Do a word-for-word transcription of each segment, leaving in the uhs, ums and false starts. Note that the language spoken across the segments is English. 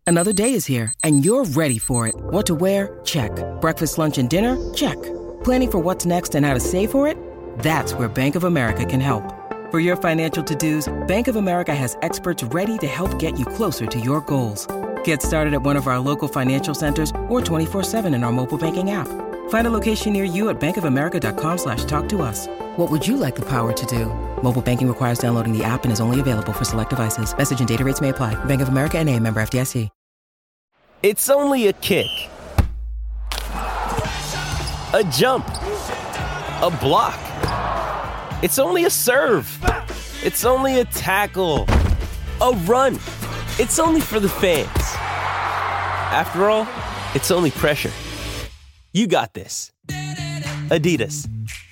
Another day is here, and you're ready for it. What to wear? Check. Breakfast, lunch, and dinner? Check. Planning for what's next and how to save for it? That's where Bank of America can help. For your financial to-dos, Bank of America has experts ready to help get you closer to your goals. Get started at one of our local financial centers or twenty-four seven in our mobile banking app. Find a location near you at bankofamerica.com slash talk to us. What would you like the power to do? Mobile banking requires downloading the app and is only available for select devices. Message and data rates may apply. Bank of America N A, member F D I C. It's only a kick, a jump, a block. It's only a serve. It's only a tackle, a run. It's only for the fans. After all, it's only pressure. You got this. Adidas.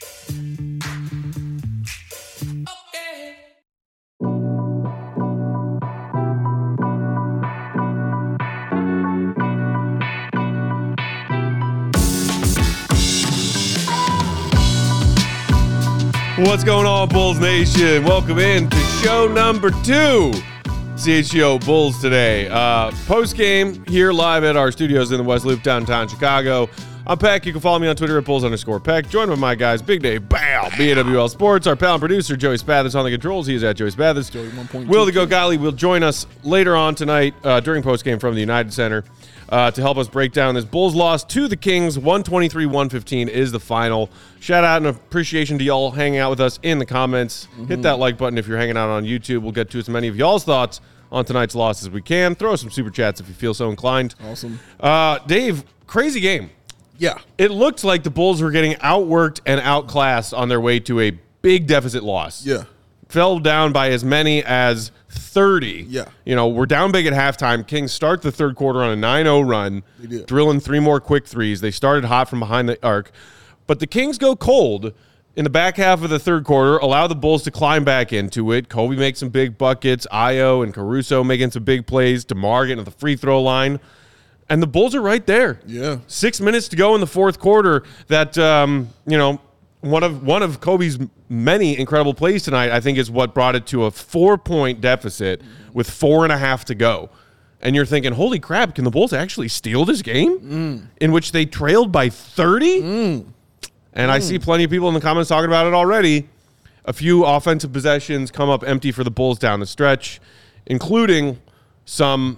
What's going on, Bulls Nation? Welcome in to show number two, C H G O Bulls today. Uh, Post game here live at our studios in the West Loop, downtown Chicago. I'm Peck. You can follow me on Twitter at Bulls underscore Peck. Joined by my guys, Big Dave, Bow, B A W L Sports. Our pal and producer, Joey Spathers, on the controls. He is at Joey Spathers. Will the Go Golly will join us later on tonight uh, during post game from the United Center uh, to help us break down this Bulls loss to the Kings. one twenty-three one fifteen is the final. Shout out and appreciation to y'all hanging out with us in the comments. Mm-hmm. Hit that like button if you're hanging out on YouTube. We'll get to as many of y'all's thoughts on tonight's loss as we can. Throw some super chats if you feel so inclined. Awesome. Uh, Dave, crazy game. Yeah. It looked like the Bulls were getting outworked and outclassed on their way to a big deficit loss. Yeah. Fell down by as many as thirty. Yeah. You know, we're down big at halftime. Kings start the third quarter on a nine oh run. They did. Drilling three more quick threes. They started hot from behind the arc. But the Kings go cold in the back half of the third quarter, allow the Bulls to climb back into it. Kobe makes some big buckets. Ayo and Caruso making some big plays. DeMar getting to the free throw line. And the Bulls are right there. Yeah. Six minutes to go in the fourth quarter. That, um, you know, one of one of Kobe's many incredible plays tonight, I think, is what brought it to a four-point deficit with four and a half to go. And you're thinking, holy crap, can the Bulls actually steal this game? Mm. In which they trailed by thirty? Mm. And mm. I see plenty of people in the comments talking about it already. A few offensive possessions come up empty for the Bulls down the stretch, including some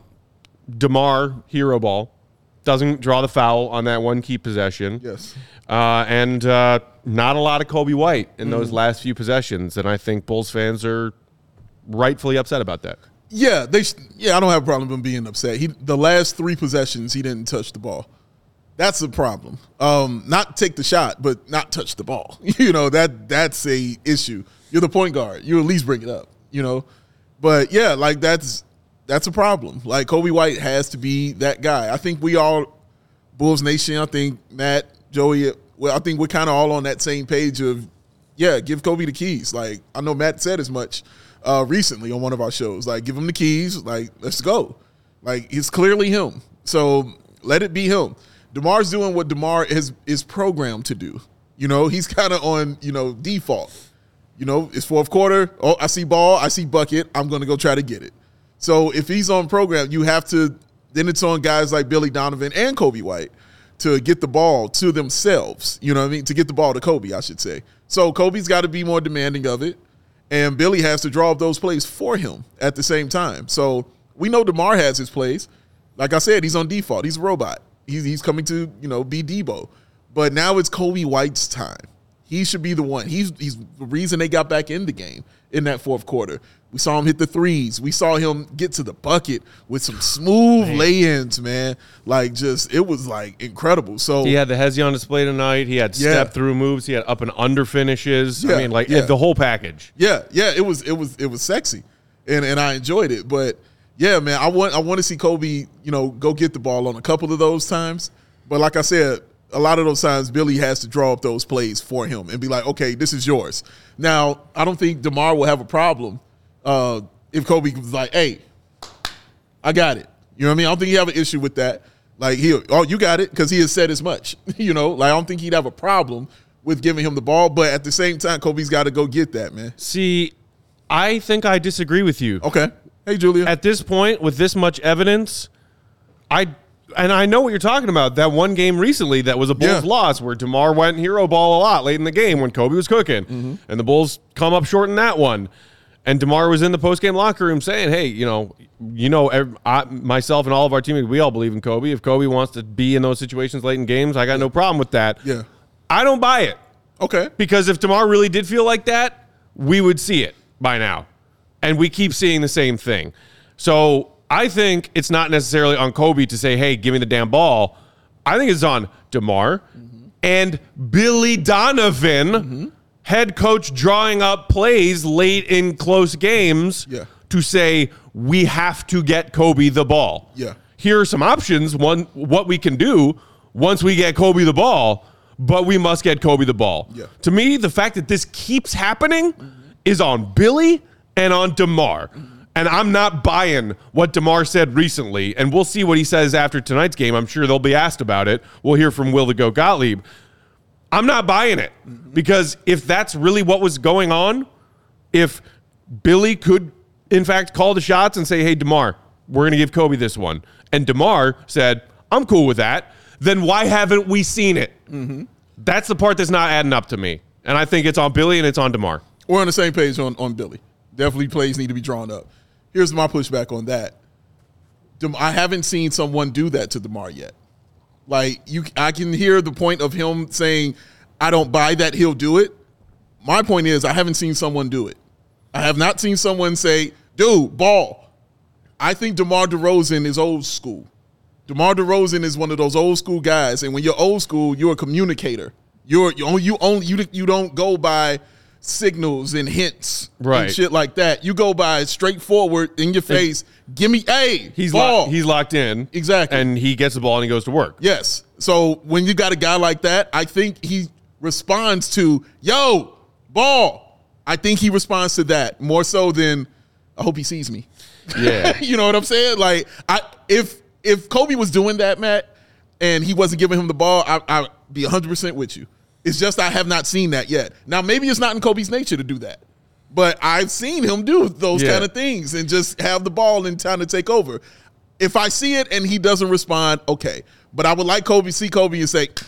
DeMar hero ball. Doesn't draw the foul on that one key possession. Yes. Uh, and uh, not a lot of Kobe White in mm. those last few possessions. And I think Bulls fans are rightfully upset about that. Yeah, they. Sh- yeah, I don't have a problem with him being upset. He the last three possessions, he didn't touch the ball. That's a problem. Um, not take the shot, but not touch the ball. You know, that that's a issue. You're the point guard. You at least bring it up, you know. But, yeah, like that's that's a problem. Like, Kobe White has to be that guy. I think we all, Bulls Nation, I think Matt, Joey, well, I think we're kind of all on that same page of, yeah, give Kobe the keys. Like, I know Matt said as much uh, recently on one of our shows. Like, give him the keys. Like, let's go. Like, it's clearly him. So let it be him. DeMar's doing what DeMar is, is programmed to do. You know, he's kind of on, you know, default. You know, it's fourth quarter. Oh, I see ball. I see bucket. I'm going to go try to get it. So if he's on program, you have to – then it's on guys like Billy Donovan and Kobe White to get the ball to themselves. You know what I mean? To get the ball to Kobe, I should say. So Kobe's got to be more demanding of it, and Billy has to draw up those plays for him at the same time. So we know DeMar has his plays. Like I said, he's on default. He's a robot. He's, he's coming to, you know, be Debo. But now it's Kobe White's time. He should be the one. He's he's the reason they got back in the game in that fourth quarter. We saw him hit the threes. We saw him get to the bucket with some smooth man. lay-ins, man. Like, just, it was, like, incredible. So he had the Hezi on display tonight. He had yeah. step-through moves. He had up and under finishes. Yeah. I mean, like, yeah. the whole package. Yeah, yeah, it was it was, it was sexy, and, and I enjoyed it. But, yeah, man, I want I want to see Kobe, you know, go get the ball on a couple of those times. But like I said, a lot of those times Billy has to draw up those plays for him and be like, okay, this is yours. Now, I don't think DeMar will have a problem uh, if Kobe was like, hey, I got it. You know what I mean? I don't think he have an issue with that. Like, he, oh, you got it, because he has said as much. You know, like, I don't think he'd have a problem with giving him the ball. But at the same time, Kobe's got to go get that, man. See, I think I disagree with you. Okay. Hey, Julia. At this point, with this much evidence, I and I know what you're talking about. That one game recently that was a Bulls Yeah. loss where DeMar went hero ball a lot late in the game when Kobe was cooking, Mm-hmm. and the Bulls come up short in that one. And DeMar was in the post-game locker room saying, hey, you know, you know, ev- I, myself and all of our teammates, we all believe in Kobe. If Kobe wants to be in those situations late in games, I got no problem with that. Yeah. I don't buy it. Okay. Because if DeMar really did feel like that, we would see it by now. And we keep seeing the same thing. So I think it's not necessarily on Kobe to say, hey, give me the damn ball. I think it's on DeMar mm-hmm. and Billy Donovan, mm-hmm. head coach, drawing up plays late in close games yeah. to say, we have to get Kobe the ball. Yeah. Here are some options. One, what we can do once we get Kobe the ball, but we must get Kobe the ball. Yeah. To me, the fact that this keeps happening mm-hmm. is on Billy and on DeMar. Mm-hmm. And I'm not buying what DeMar said recently. And we'll see what he says after tonight's game. I'm sure they'll be asked about it. We'll hear from Will the Goat Gottlieb. I'm not buying it mm-hmm. because if that's really what was going on, if Billy could, in fact, call the shots and say, hey, DeMar, we're going to give Kobe this one. And DeMar said, I'm cool with that. Then why haven't we seen it? Mm-hmm. That's the part that's not adding up to me. And I think it's on Billy and it's on DeMar. We're on the same page on, on Billy. Definitely plays need to be drawn up. Here's my pushback on that. Dem- I haven't seen someone do that to DeMar yet. Like, you, I can hear the point of him saying, I don't buy that he'll do it. My point is, I haven't seen someone do it. I have not seen someone say, dude, ball. I think DeMar DeRozan is old school. DeMar DeRozan is one of those old school guys, and when you're old school, you're a communicator. You're you only you only you, you don't go by signals and hints right. and shit like that. You go by straightforward in your face. Give me, hey, he's ball. Lo- he's locked in exactly, and he gets the ball and he goes to work. Yes. So when you got a guy like that, I think he responds to yo ball. I think he responds to that more so than I hope he sees me. Yeah, you know what I'm saying? Like I if if Kobe was doing that, Matt, and he wasn't giving him the ball, I, I'd be one hundred percent with you. It's just I have not seen that yet. Now, maybe it's not in Kobe's nature to do that, but I've seen him do those yeah. kind of things and just have the ball and time to take over. If I see it and he doesn't respond, okay. But I would like Kobe, see Kobe and say,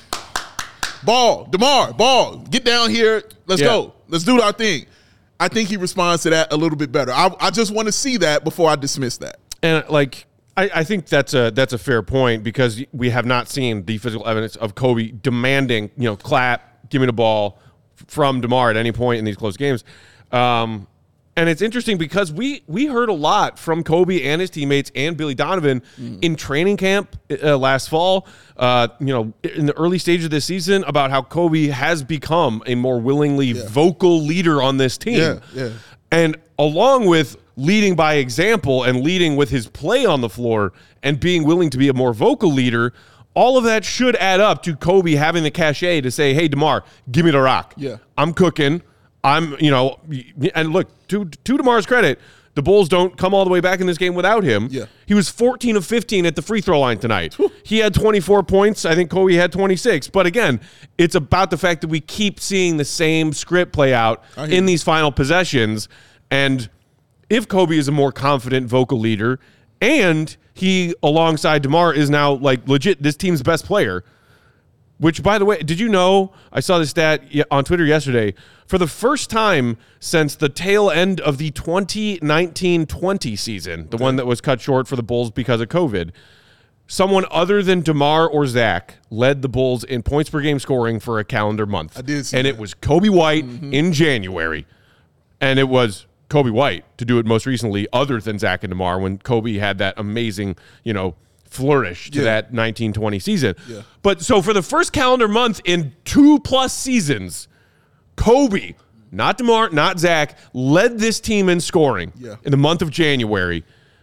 ball, DeMar, ball, get down here. Let's yeah. go. Let's do our thing. I think he responds to that a little bit better. I, I just want to see that before I dismiss that. And like, I, I think that's a that's a fair point because we have not seen the physical evidence of Kobe demanding, you know, clap, give me the ball from DeMar at any point in these close games. Um, and it's interesting because we we heard a lot from Kobe and his teammates and Billy Donovan mm. in training camp uh, last fall, uh, you know, in the early stage of this season about how Kobe has become a more willingly yeah. vocal leader on this team. Yeah, yeah. And along with leading by example and leading with his play on the floor and being willing to be a more vocal leader, all of that should add up to Kobe having the cachet to say, hey, DeMar, give me the rock. Yeah. I'm cooking. I'm, you know, and look, to, to DeMar's credit, the Bulls don't come all the way back in this game without him. Yeah. He was fourteen of fifteen at the free throw line tonight. Whew. He had twenty-four points. I think Kobe had twenty-six. But again, it's about the fact that we keep seeing the same script play out in these final possessions. And if Kobe is a more confident vocal leader and he, alongside DeMar, is now like legit this team's best player, which, by the way, did you know, I saw this stat on Twitter yesterday, for the first time since the tail end of the twenty nineteen twenty season, the okay. one that was cut short for the Bulls because of COVID, someone other than DeMar or Zach led the Bulls in points per game scoring for a calendar month. I did see And that. it was Kobe White mm-hmm. in January. And it was Kobe White to do it most recently other than Zach and DeMar when Kobe had that amazing, you know, flourish to yeah. that nineteen twenty season. Yeah. But so for the first calendar month in two plus seasons, Kobe, not DeMar, not Zach, led this team in scoring yeah. in the month of January,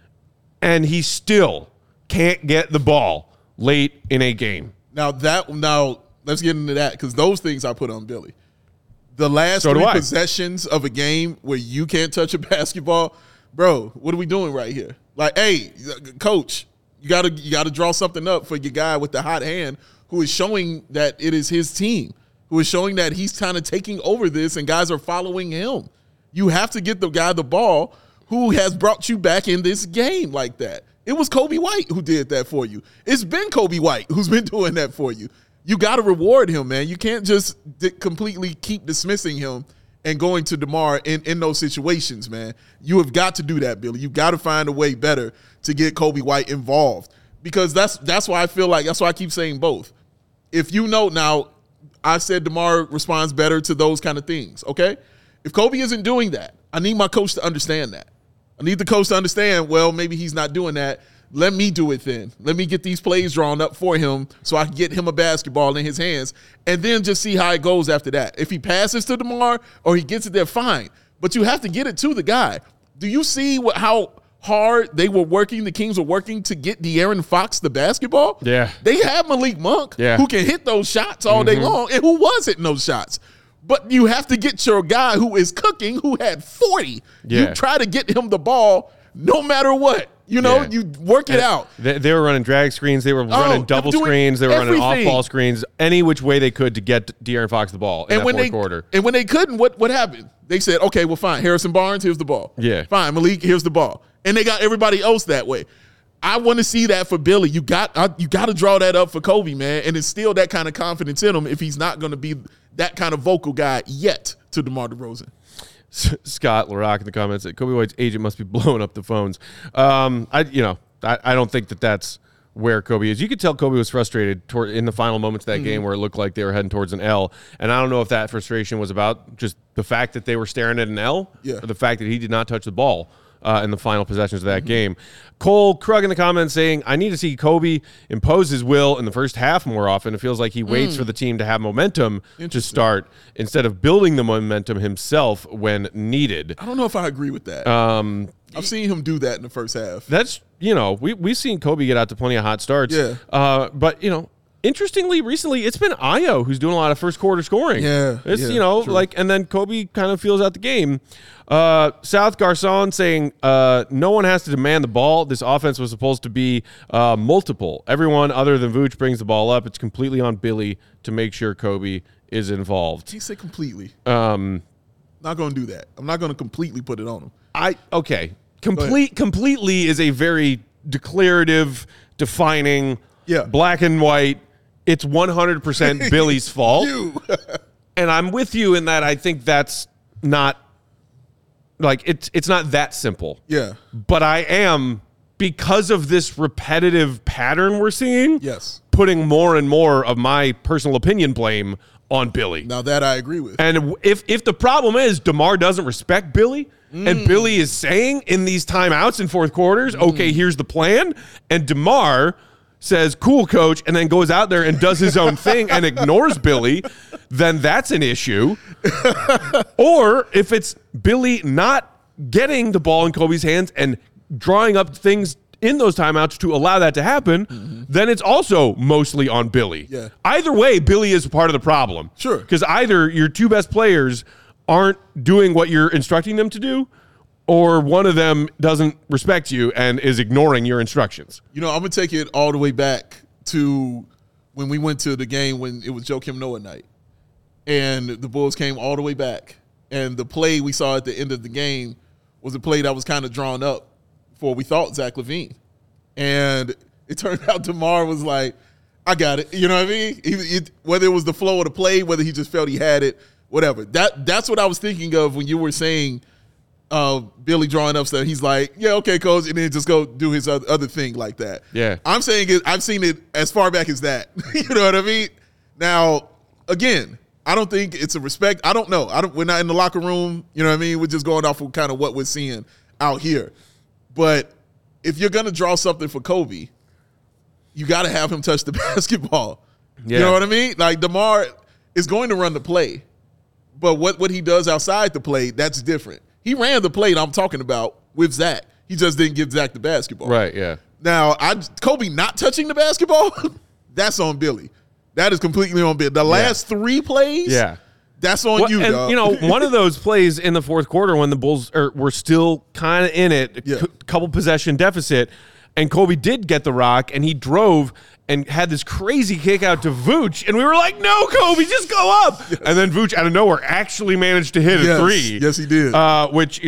and he still can't get the ball late in a game. Now that now let's get into that because those things I put on Billy. The last So do three I. possessions of a game where you can't touch a basketball, bro, what are we doing right here? Like, hey, coach, you gotta you gotta draw something up for your guy with the hot hand who is showing that it is his team, who is showing that he's kind of taking over this and guys are following him. You have to get the guy the ball who has brought you back in this game like that. It was Coby White who did that for you. It's been Coby White who's been doing that for you. You got to reward him, man. You can't just di- completely keep dismissing him and going to DeMar in, in those situations, man. You have got to do that, Billy. You got to find a way better to get Coby White involved, because that's that's why I feel like that's why I keep saying both. If you know now, I said DeMar responds better to those kind of things. Okay, if Coby isn't doing that, I need my coach to understand that. I need the coach to understand. Well, maybe he's not doing that. Let me do it then. Let me get these plays drawn up for him so I can get him a basketball in his hands, and then just see how it goes after that. If he passes to DeMar or he gets it there, fine. But you have to get it to the guy. Do you see what, how hard they were working, the Kings were working to get De'Aaron Fox the basketball? Yeah. They have Malik Monk, yeah. who can hit those shots all mm-hmm. day long, and who was hitting those shots. But you have to get your guy who is cooking, who had forty. Yeah. You try to get him the ball no matter what. You know, yeah. you work it and out. They, they were running drag screens. They were running oh, double screens. They were everything. running off-ball screens, any which way they could to get De'Aaron Fox the ball in and that when fourth they, quarter. And when they couldn't, what, what happened? They said, okay, well, fine. Harrison Barnes, here's the ball. Yeah. Fine. Malik, here's the ball. And they got everybody else that way. I want to see that for Billy. You got I, you got to draw that up for Coby, man, and instill that kind of confidence in him if he's not going to be that kind of vocal guy yet to DeMar DeRozan. Scott LaRock in the comments said Coby White's agent must be blowing up the phones. Um, I you know I, I don't think that that's where Coby is. You could tell Coby was frustrated toward, in the final moments of that mm-hmm. game where it looked like they were heading towards an L. And I don't know if that frustration was about just the fact that they were staring at an L yeah. or the fact that he did not touch the ball uh, in the final possessions of that mm-hmm. game. Cole Krug in the comments saying, I need to see Coby impose his will in the first half more often. It feels like he waits mm. for the team to have momentum to start instead of building the momentum himself when needed. I don't know if I agree with that. Um, I've seen him do that in the first half. That's, you know, we, we've seen Coby get out to plenty of hot starts. Yeah. Uh, but, you know, interestingly, recently, it's been Ayo who's doing a lot of first quarter scoring. Yeah. It's, yeah, you know, true. like, and then Coby kind of feels out the game. Uh, South Garcon saying, uh, no one has to demand the ball. This offense was supposed to be uh, multiple. Everyone other than Vooch brings the ball up. It's completely on Billy to make sure Coby is involved. He said completely. Um, not going to do that. I'm not going to completely put it on him. I, okay. Complete, completely is a very declarative, defining, yeah. black and white. It's one hundred percent Billy's fault. You. And I'm with you in that I think that's not, like, it's it's not that simple. Yeah. But I am, because of this repetitive pattern we're seeing, yes, putting more and more of my personal opinion blame on Billy. Now that I agree with. And if if the problem is DeMar doesn't respect Billy, mm. and Billy is saying in these timeouts in fourth quarters, mm. okay, here's the plan, and DeMar says, cool, coach, and then goes out there and does his own thing and ignores Billy, then that's an issue. Or if it's Billy not getting the ball in Coby's hands and drawing up things in those timeouts to allow that to happen, mm-hmm. then it's also mostly on Billy. Yeah. Either way, Billy is part of the problem. Sure. Because either your two best players aren't doing what you're instructing them to do, or one of them doesn't respect you and is ignoring your instructions. You know, I'm going to take it all the way back to when we went to the game when it was Joakim Noah night. And the Bulls came all the way back. And the play we saw at the end of the game was a play that was kind of drawn up for, we thought, Zach LaVine. And it turned out DeMar was like, I got it. You know what I mean? He, it, whether it was the flow of the play, whether he just felt he had it, whatever. That That's what I was thinking of when you were saying uh, Billy drawing up stuff. He's like, yeah, okay, coach, and then just go do his other, other thing like that. Yeah. I'm saying it, I've seen it as far back as that. You know what I mean? Now, again, I don't think it's a respect. I don't know. I don't. We're not in the locker room. You know what I mean? We're just going off of kind of what we're seeing out here. But if you're going to draw something for Coby, you got to have him touch the basketball. Yeah. You know what I mean? Like, DeMar is going to run the play. But what, what he does outside the play, that's different. He ran the play that I'm talking about with Zach. He just didn't give Zach the basketball. Right, yeah. Now, I Coby not touching the basketball, that's on Billy. That is completely on Billy. The last yeah. three plays, yeah. that's on well, you, and, dog. You know, one of those plays in the fourth quarter when the Bulls are, were still kind of in it, a yeah. c- couple possession deficit, and Coby did get the rock, and he drove and had this crazy kick out to Vooch, and we were like, no, Coby, just go up. Yes. And then Vooch, out of nowhere, actually managed to hit yes. a three. Yes, he did. Uh, which, you know,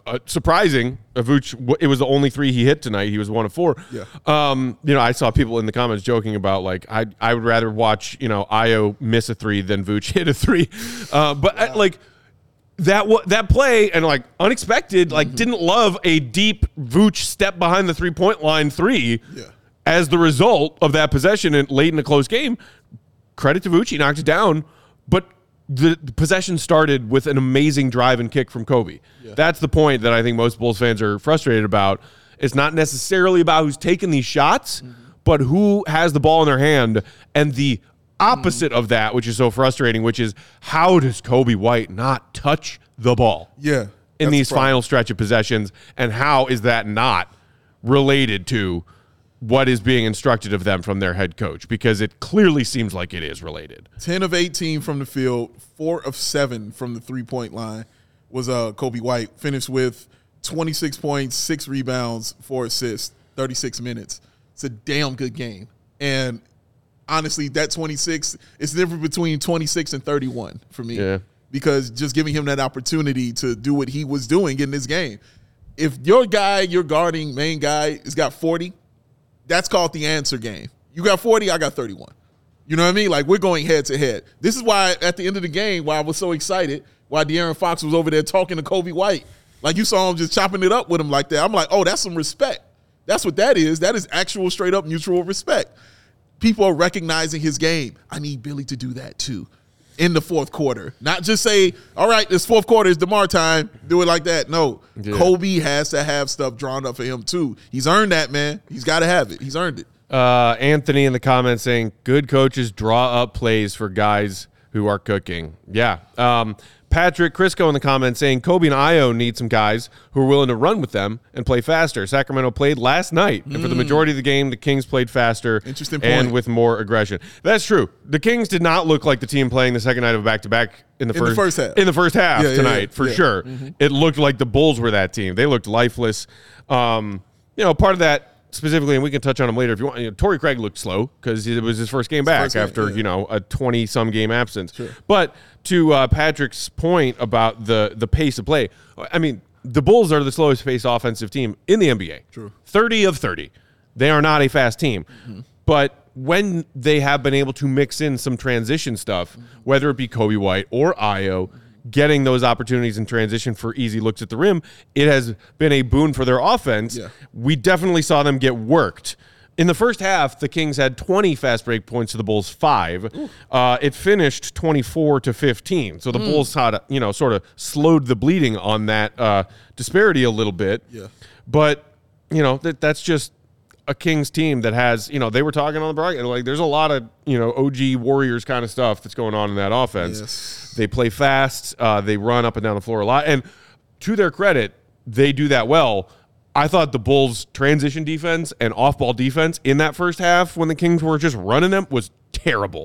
uh, surprising. Vooch, it was the only three he hit tonight. He was one of four. Yeah. Um, you know, I saw people in the comments joking about like I I would rather watch you know Ayo miss a three than Vooch hit a three. Uh, but wow. I, like that w- that play and like unexpected. Like mm-hmm. didn't love a deep Vooch step behind the three point line three. Yeah. As the result of that possession and late in a close game. Credit to Vooch, he knocked it down, but the, the possession started with an amazing drive and kick from Kobe. Yeah. That's the point that I think most Bulls fans are frustrated about. It's not necessarily about who's taking these shots, mm-hmm. but who has the ball in their hand, and the opposite mm-hmm. of that, which is so frustrating, which is how does Kobe White not touch the ball yeah, in these final stretch of possessions, and how is that not related to what is being instructed of them from their head coach, because it clearly seems like it is related. ten of eighteen from the field, four of seven from the three-point line was uh, Kobe White. Finished with twenty-six points, six rebounds, four assists, thirty-six minutes. It's a damn good game. And honestly, that twenty-six is the difference between twenty-six and thirty-one for me. Yeah. Because just giving him that opportunity to do what he was doing in this game. If your guy, your guarding main guy, has got forty, that's called the answer game. You got forty, I got thirty-one. You know what I mean? Like, we're going head to head. This is why, at the end of the game, why I was so excited, why De'Aaron Fox was over there talking to Kobe White. Like, you saw him just chopping it up with him like that. I'm like, oh, that's some respect. That's what that is. That is actual straight-up mutual respect. People are recognizing his game. I need Billy to do that, too, in the fourth quarter. Not just say, all right, this fourth quarter is DeMar time. Do it like that. No. Yeah. Kobe has to have stuff drawn up for him, too. He's earned that, man. He's got to have it. He's earned it. Uh, Anthony in the comments saying, good coaches draw up plays for guys who are cooking. Yeah. Um, Patrick Crisco in the comments saying, Kobe and Ayo need some guys who are willing to run with them and play faster. Sacramento played last night, mm. and for the majority of the game, the Kings played faster Interesting point. and with more aggression. That's true. The Kings did not look like the team playing the second night of a back-to-back in the, in first, the first half. In the first half yeah, tonight, yeah, yeah. for yeah. sure. Mm-hmm. It looked like the Bulls were that team. They looked lifeless. Um, you know, part of that specifically, and we can touch on him later if you want. You know, Torrey Craig looked slow because it was his first game back first game, after yeah. you know a twenty-some game absence. Sure. But to uh, Patrick's point about the the pace of play, I mean, the Bulls are the slowest paced offensive team in the N B A. True. thirty of thirty. They are not a fast team, mm-hmm. but when they have been able to mix in some transition stuff, mm-hmm. whether it be Kobe White or Ayo. Mm-hmm. Getting those opportunities in transition for easy looks at the rim, it has been a boon for their offense. Yeah. We definitely saw them get worked. In the first half, the Kings had twenty fast break points to the Bulls' five. Uh, it finished twenty-four to fifteen. So the mm. Bulls had, you know, sort of slowed the bleeding on that uh, disparity a little bit. Yeah. But, you know, that that's just a Kings team that has, you know, they were talking on the broadcast, like there's a lot of, you know, O G Warriors kind of stuff that's going on in that offense. Yes. They play fast. Uh, they run up and down the floor a lot. And to their credit, they do that well. I thought the Bulls' transition defense and off-ball defense in that first half when the Kings were just running them was terrible.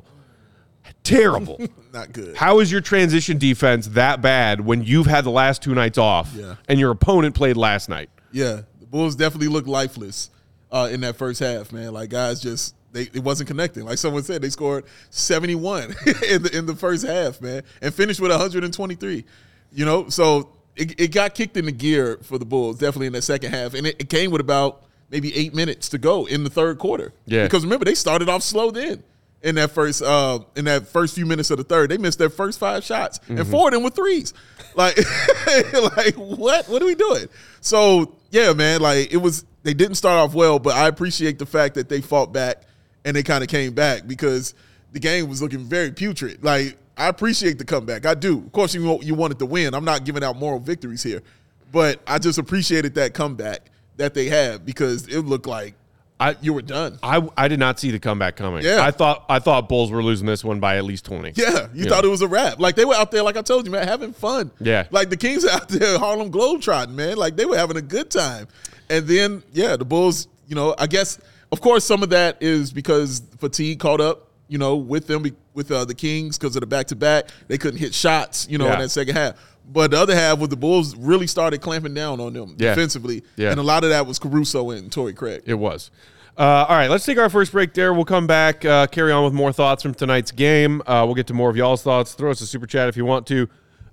Terrible. Not good. How is your transition defense that bad when you've had the last two nights off yeah. and your opponent played last night? Yeah, the Bulls definitely looked lifeless uh, in that first half, man. Like, guys just – They, it wasn't connecting. Like someone said, they scored seventy-one in the in the first half, man, and finished with one hundred twenty-three. You know, so it, it got kicked into gear for the Bulls, definitely in the second half, and it, it came with about maybe eight minutes to go in the third quarter. Yeah, because remember they started off slow then in that first uh, in that first few minutes of the third. They missed their first five shots, mm-hmm. and four of them were threes. Like, like what? What are we doing? So yeah, man, like it was. They didn't start off well, but I appreciate the fact that they fought back. And they kind of came back because the game was looking very putrid. Like, I appreciate the comeback. I do. Of course, you you wanted to win. I'm not giving out moral victories here. But I just appreciated that comeback that they had because it looked like I, you were done. I, I did not see the comeback coming. Yeah. I thought I thought Bulls were losing this one by at least twenty. Yeah, you, you thought know. it was a wrap. Like, they were out there, like I told you, man, having fun. Yeah. Like, the Kings out there, Harlem Globetrotting, man. Like, they were having a good time. And then, yeah, the Bulls, you know, I guess – of course, some of that is because fatigue caught up, you know, with them, with uh, the Kings because of the back-to-back. They couldn't hit shots, you know, yeah. in that second half. But the other half was the Bulls really started clamping down on them yeah. defensively. Yeah. And a lot of that was Caruso and Torrey Craig. It was. Uh, all right, let's take our first break there. We'll come back, uh, carry on with more thoughts from tonight's game. Uh, we'll get to more of y'all's thoughts. Throw us a super chat if you want to.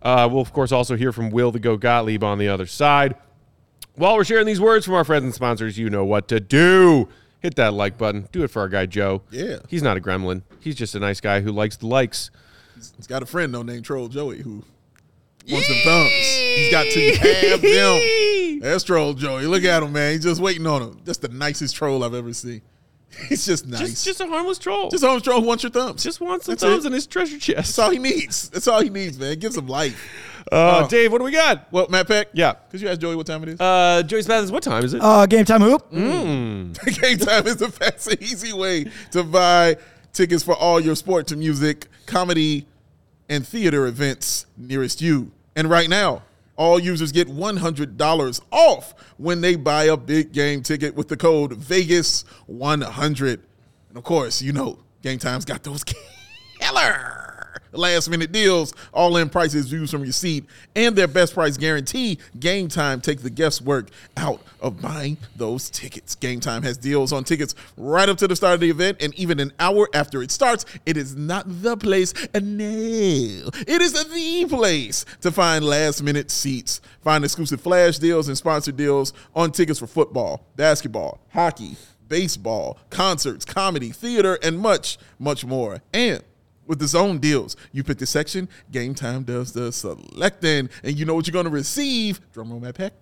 Uh, we'll, of course, also hear from Will the Go Gottlieb on the other side. While we're sharing these words from our friends and sponsors, you know what to do. Hit that like button. Do it for our guy, Joe. Yeah. He's not a gremlin. He's just a nice guy who likes the likes. He's got a friend, though, named Troll Joey, who wants them thumbs. He's got to have them. That's Troll Joey. Look at him, man. He's just waiting on him. Just the nicest troll I've ever seen. He's just nice. Just, just a harmless troll. Just harmless troll who wants your thumbs. Just wants some That's thumbs it. in his treasure chest. That's all he needs. That's all he needs, man. Give some life. Uh, Uh, Dave, what do we got? Well, Matt Peck? Yeah. Because you asked Joey what time it is? Uh, Joey Smathers, what time is it? Uh, game time hoop. Game Time is the fast and easy way to buy tickets for all your sports, music, comedy, and theater events nearest you. And right now, all users get one hundred dollars off when they buy a big game ticket with the code Vegas one hundred. And of course, you know, Game Time's got those killer last minute deals, all in prices views from your seat, and their best price guarantee. Game Time takes the guesswork out of buying those tickets. Game Time has deals on tickets right up to the start of the event, and even an hour after it starts. It is not the place, uh, no, it is the place to find last minute seats. Find exclusive flash deals and sponsored deals on tickets for football, basketball, hockey, baseball, concerts, comedy, theater, and much, much more. And with the zone deals, you pick the section, Game Time does the selecting, and you know what you're going to receive. Drum roll, Matt Peck.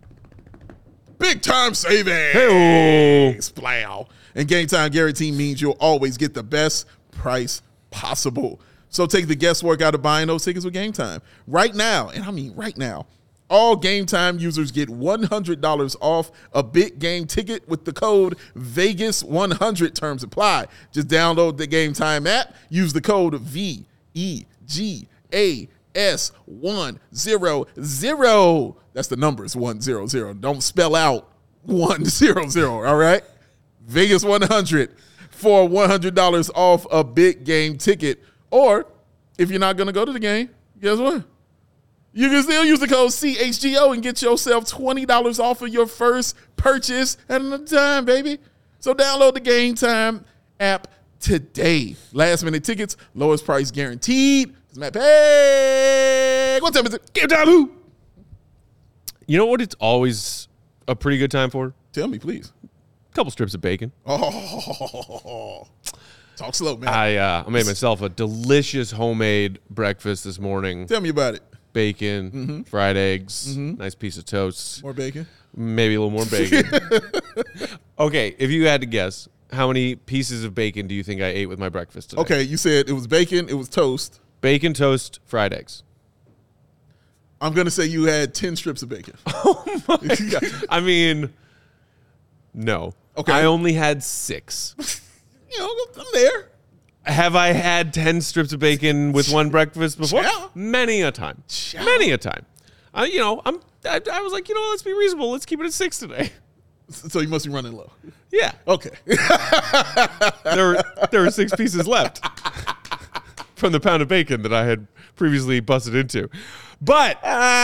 Big time savings. Hey-o. Splow. And Game Time guarantee means you'll always get the best price possible. So take the guesswork out of buying those tickets with Game Time. Right now, and I mean right now, all Game Time users get one hundred dollars off a big game ticket with the code Vegas one hundred. Terms apply. Just download the Game Time app. Use the code V E G A S one hundred. That's the numbers, one hundred. Don't spell out one hundred, all right? Vegas one hundred for one hundred dollars off a big game ticket. Or if you're not going to go to the game, guess what? You can still use the code C H G O and get yourself twenty dollars off of your first purchase at a time, baby. So download the Game Time app today. Last minute tickets, lowest price guaranteed. It's Matt Peck. What time is it? Game Time who? You know what it's always a pretty good time for? Tell me, please. A couple strips of bacon. Oh, talk slow, man. I uh, I made myself a delicious homemade breakfast this morning. Tell me about it. Bacon, Mm-hmm. fried eggs, nice piece of toast, More bacon? maybe a little more bacon. Okay, if you had to guess, how many pieces of bacon do you think I ate with my breakfast today? Okay, you said it was bacon, it was toast. Bacon, toast, fried eggs. I'm going to say you had ten strips of bacon. I mean, no. Okay. I only had six. You know, I'm there. Have I had ten strips of bacon with one breakfast before? Yeah. Many a time. Yeah. Many a time. I, you know, I'm. I, I was like, you know, let's be reasonable. Let's keep it at six today. So you must be running low. Yeah. Okay. There were there were six pieces left from the pound of bacon that I had previously busted into. But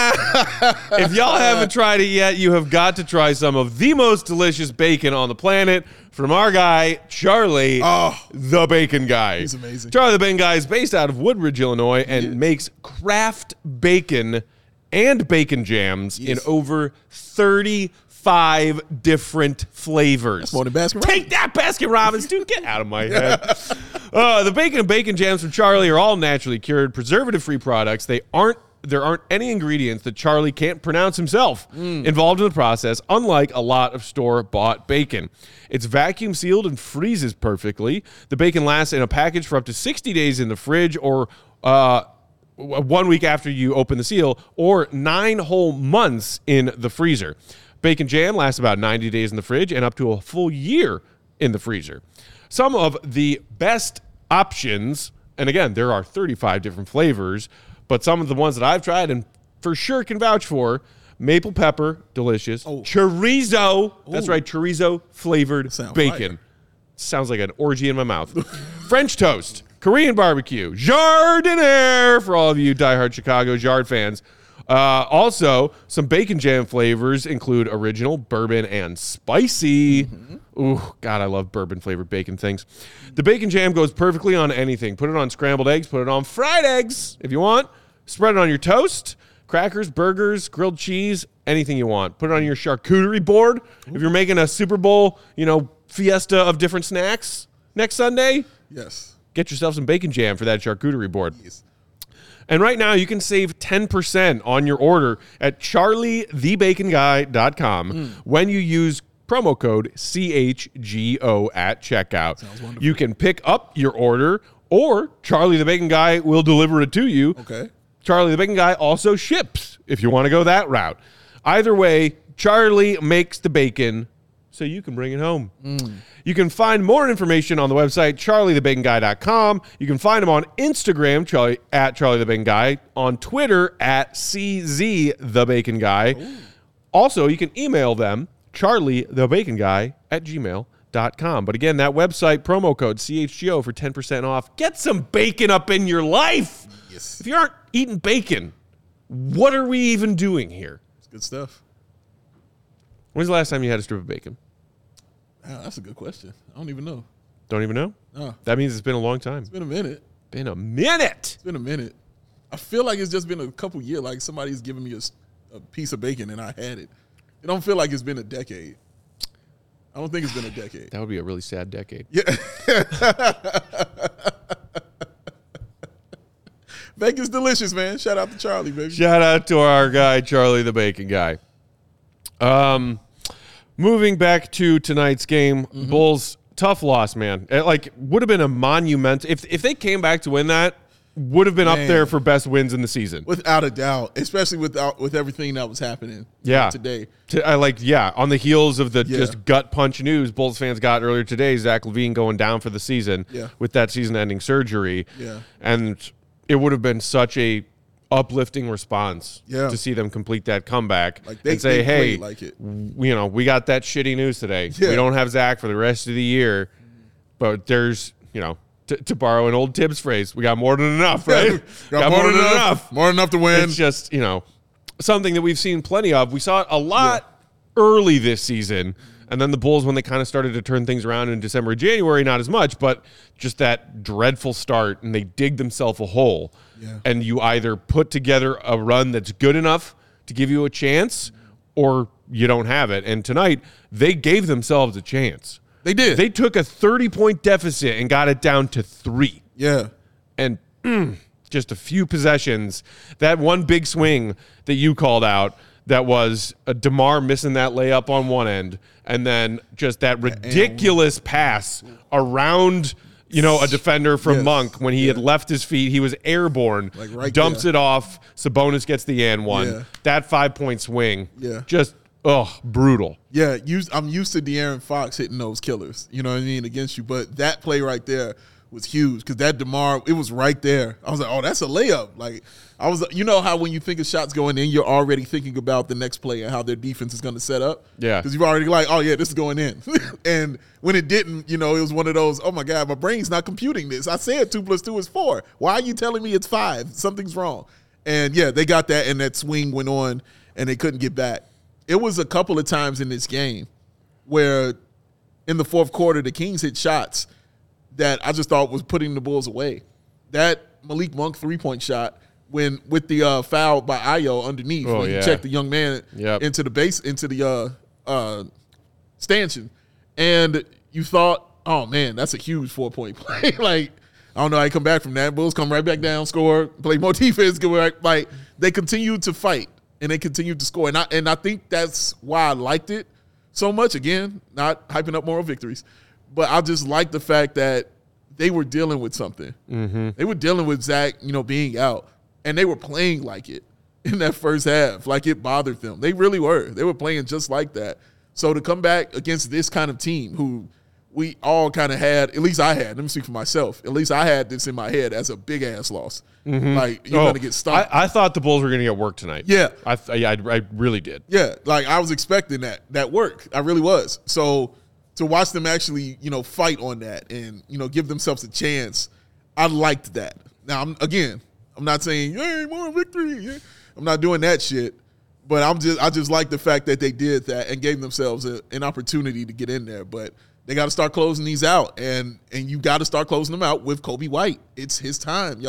if y'all haven't tried it yet, you have got to try some of the most delicious bacon on the planet from our guy, Charlie, Oh. the Bacon Guy. He's amazing. Charlie the Bacon Guy is based out of Woodridge, Illinois, and is. makes craft bacon and bacon jams Yes. in over thirty-five different flavors. That's more than Baskin Robbins. Take that, Baskin Robbins, dude. Get out of my head. Uh, the bacon and bacon jams from Charlie are all naturally cured, preservative-free products. They aren't There aren't any ingredients that Charlie can't pronounce himself involved in the process, unlike a lot of store-bought bacon. It's vacuum sealed and freezes perfectly. The bacon lasts in a package for up to sixty days in the fridge, or uh, w- one week after you open the seal, or nine whole months in the freezer. Bacon jam lasts about ninety days in the fridge and up to a full year in the freezer. Some of the best options, and again, there are thirty-five different flavors, but some of the ones that I've tried and for sure can vouch for: maple pepper, delicious. Oh. Chorizo, that's Ooh. right, chorizo flavored Sound bacon. fire. Sounds like an orgy in my mouth. French toast, Korean barbecue, Jardiniere for all of you diehard Chicago Jard fans. Uh, also, some bacon jam flavors include original, bourbon, and spicy. Mm-hmm. Ooh, God, I love bourbon flavored bacon things. The bacon jam goes perfectly on anything. Put it on scrambled eggs. Put it on fried eggs if you want. Spread it on your toast, crackers, burgers, grilled cheese, anything you want. Put it on your charcuterie board. Ooh. If you're making a Super Bowl, you know, fiesta of different snacks next Sunday, yes, get yourself some bacon jam for that charcuterie board. Yes. And right now, you can save ten percent on your order at charlie the bacon guy dot com mm. when you use promo code C H G O at checkout. Sounds wonderful. You can pick up your order, or Charlie the Bacon Guy will deliver it to you. Okay. Charlie the Bacon Guy also ships if you want to go that route. Either way, Charlie makes the bacon so you can bring it home. Mm. You can find more information on the website, charlie the bacon guy dot com. You can find him on Instagram, Charlie, at Charlie the Bacon Guy, on Twitter, at C Z the Bacon Guy. Ooh. Also, you can email them, charlie the bacon guy at gmail dot com. But again, that website, promo code C H G O for ten percent off. Get some bacon up in your life. Yes. If you aren't eating bacon, what are we even doing here? It's good stuff. When's the last time you had a strip of bacon? Oh, that's a good question. I don't even know. Don't even know? No. That means it's been a long time. It's been a minute. Been a minute. It's been a minute. I feel like it's just been a couple years. Like somebody's giving me a, a piece of bacon and I had it. It don't feel like it's been a decade. I don't think it's been a decade. That would be a really sad decade. Yeah. Bacon's delicious, man. Shout out to Charlie, baby. Shout out to our guy, Charlie the Bacon Guy. Um, moving back to tonight's game, mm-hmm. Bulls, tough loss, man. It, like, would have been a monumental. If, if they came back to win that, would have been man. up there for best wins in the season. Without a doubt, especially without, with everything that was happening yeah. today. To, I like, yeah, on the heels of the yeah. just gut punch news Bulls fans got earlier today, Zach LaVine going down for the season yeah. with that season-ending surgery. Yeah. And it would have been such a uplifting response yeah. to see them complete that comeback like they, and say, they hey, like it. you know, we got that shitty news today. Yeah. We don't have Zach for the rest of the year, but there's, you know, t- to borrow an old Tibbs phrase, we got more than enough, right? got, got more, more than enough. enough. More than enough to win. It's just, you know, something that we've seen plenty of. We saw it a lot yeah. early this season. And then the Bulls, when they kind of started to turn things around in December, January, not as much, but just that dreadful start, and they dig themselves a hole. Yeah. And you either put together a run that's good enough to give you a chance, or you don't have it. And tonight, they gave themselves a chance. They did. They took a thirty-point deficit and got it down to three. Yeah. And mm, just a few possessions. That one big swing that you called out, that was a DeMar missing that layup on one end, and then just that ridiculous pass around, you know, a defender from yes. Monk when he yeah. had left his feet. He was airborne, like right dumps there. it off. Sabonis gets the and one. Yeah. That five-point swing, yeah. just, oh, brutal. Yeah, used, I'm used to De'Aaron Fox hitting those killers, you know what I mean, against you. But that play right there was huge because that DeMar, it was right there. I was like, oh, that's a layup. Like, I was, you know how when you think of shots going in, you're already thinking about the next play and how their defense is going to set up. Yeah. Because you've already like, oh, yeah, this is going in. And when it didn't, you know, it was one of those, oh, my God, my brain's not computing this. I said two plus two is four. Why are you telling me it's five? Something's wrong. And, yeah, they got that, and that swing went on, and they couldn't get back. It was a couple of times in this game where in the fourth quarter, the Kings hit shots that I just thought was putting the Bulls away. That Malik Monk three-point shot, when with the uh, foul by Ayo underneath, oh, when yeah. he checked the young man yep. into the base, into the uh, uh, stanchion, and you thought, oh man, that's a huge four-point play. Like, I don't know how you come back from that. Bulls come right back down, score, play more defense, go right. Like, they continued to fight and they continued to score, and I and I think that's why I liked it so much. Again, not hyping up moral victories, but I just like the fact that they were dealing with something. Mm-hmm. They were dealing with Zach, you know, being out, and they were playing like it in that first half, like it bothered them. They really were. They were playing just like that. So to come back against this kind of team who we all kind of had, at least I had, let me speak for myself, at least I had this in my head as a big-ass loss. Mm-hmm. Like, you're oh, going to get stopped. I, I thought the Bulls were going to get work tonight. Yeah. I, yeah, I, I really did. Yeah, like I was expecting that, that work. I really was. So to watch them actually, you know, fight on that and, you know, give themselves a chance, I liked that. Now, I'm, again, I'm not saying, hey, more victory. Yeah. I'm not doing that shit. But I'm just, I just like the fact that they did that and gave themselves a, an opportunity to get in there. But they got to start closing these out, and and you got to start closing them out with Kobe White. It's his time, y'all.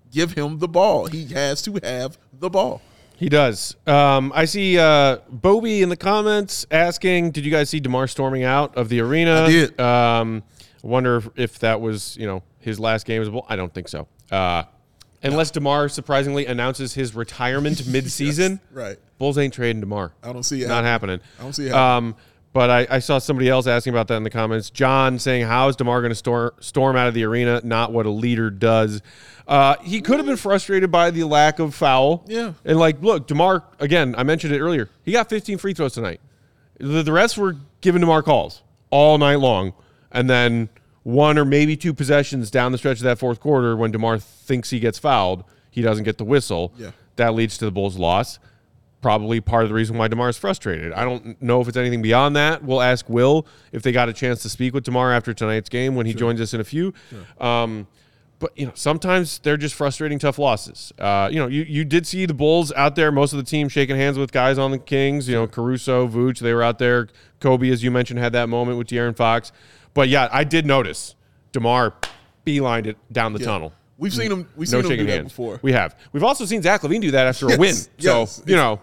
give him the ball. He has to have the ball. He does. Um, I see uh, Bobby in the comments asking, did you guys see DeMar storming out of the arena? I did. Um, I wonder if, if that was, you know, his last game as a Bull. I don't think so. Uh, unless no. DeMar surprisingly announces his retirement mid-season. Yes, right. Bulls ain't trading DeMar. I don't see it Not happening. happening. I don't see it happening. Um, but I, I saw somebody else asking about that in the comments. John saying, how is DeMar going to storm, storm out of the arena? Not what a leader does. Uh, he could have been frustrated by the lack of foul. Yeah. And, like, look, DeMar, again, I mentioned it earlier. He got fifteen free throws tonight. The, the rest were giving DeMar calls all night long. And then one or maybe two possessions down the stretch of that fourth quarter when DeMar thinks he gets fouled, he doesn't get the whistle. Yeah. That leads to the Bulls' loss. Probably part of the reason why DeMar is frustrated. I don't know if it's anything beyond that. We'll ask Will if they got a chance to speak with DeMar after tonight's game when he sure. joins us in a few. Sure. Um, but, you know, sometimes they're just frustrating, tough losses. Uh, you know, you, you did see the Bulls out there, most of the team shaking hands with guys on the Kings. You know, Caruso, Vooch, they were out there. Kobe, as you mentioned, had that moment with De'Aaron Fox. But, yeah, I did notice DeMar beelined it down the yeah. tunnel. We've seen him. We've no seen him do hands. that before. We have. We've also seen Zach LaVine do that after yes, a win. yes. So you know,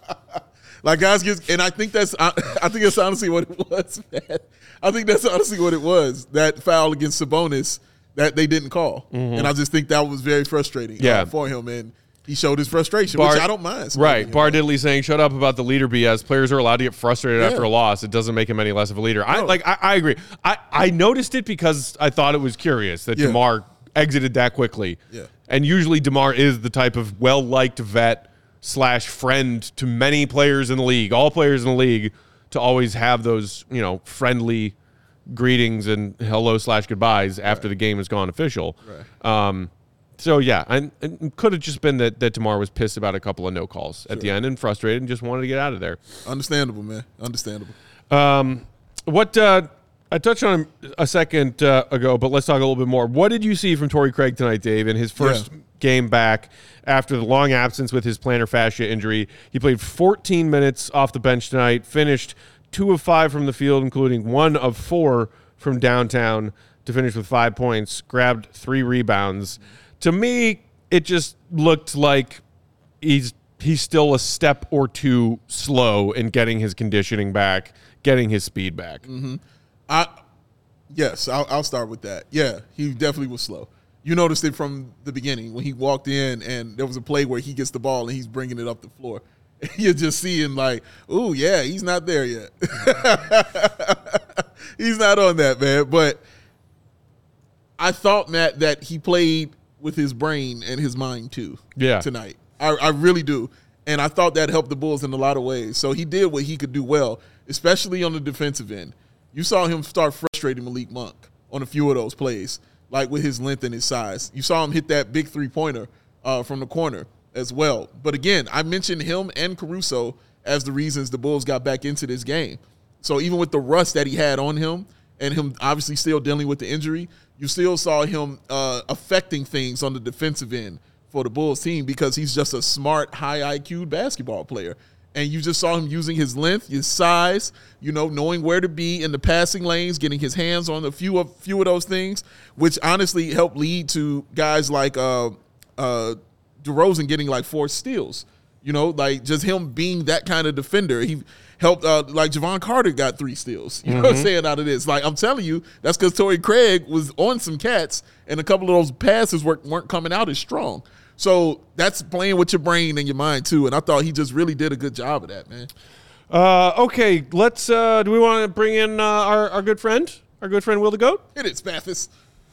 like guys get, and I think that's. I, I think that's honestly what it was. Man. I think that's honestly what it was. That foul against Sabonis that they didn't call, mm-hmm. and I just think that was very frustrating. Yeah. Uh, for him, and he showed his frustration, Bar, which I don't mind. Right, Bar Diddley saying, "Shut up about the leader B S. Players are allowed to get frustrated yeah. after a loss. It doesn't make him any less of a leader." I no. like. I, I agree. I, I noticed it because I thought it was curious that yeah. DeMar exited that quickly. Yeah. And usually DeMar is the type of well-liked vet slash friend to many players in the league, all players in the league, to always have those, you know, friendly greetings and hello slash goodbyes after right. the game has gone official. Right. Um, so, yeah, I, it could have just been that, that DeMar was pissed about a couple of no calls sure. at the end and frustrated and just wanted to get out of there. Understandable, man. Understandable. Um, what uh, – I touched on him a second uh, ago, but let's talk a little bit more. What did you see from Torrey Craig tonight, Dave, in his first yeah. game back after the long absence with his plantar fascia injury? He played fourteen minutes off the bench tonight, finished two of five from the field, including one of four from downtown to finish with five points, grabbed three rebounds. To me, it just looked like he's he's still a step or two slow in getting his conditioning back, getting his speed back. Mm-hmm. I, yes, I'll, I'll start with that. Yeah, he definitely was slow. You noticed it from the beginning when he walked in and there was a play where he gets the ball and he's bringing it up the floor. You're just seeing like, oh, yeah, he's not there yet. He's not on that, man. But I thought, Matt, that he played with his brain and his mind too yeah. tonight. I, I really do. And I thought that helped the Bulls in a lot of ways. So he did what he could do well, especially on the defensive end. You saw him start frustrating Malik Monk on a few of those plays, like with his length and his size. You saw him hit that big three-pointer uh, from the corner as well. But again, I mentioned him and Caruso as the reasons the Bulls got back into this game. So even with the rust that he had on him and him obviously still dealing with the injury, you still saw him uh, affecting things on the defensive end for the Bulls team because he's just a smart, high I Q basketball player. And you just saw him using his length, his size, you know, knowing where to be in the passing lanes, getting his hands on a few of few of those things, which honestly helped lead to guys like uh, uh, DeRozan getting like four steals. You know, like just him being that kind of defender. He helped, uh, like Javon Carter got three steals. You mm-hmm. know what I'm saying, out of this. Like, I'm telling you, that's because Torrey Craig was on some cats, and a couple of those passes weren't, weren't coming out as strong. So that's playing with your brain and your mind too, and I thought he just really did a good job of that, man. Uh, okay, let's. Uh, do we want to bring in uh, our our good friend, our good friend Will the Goat? Hit it, Spathis.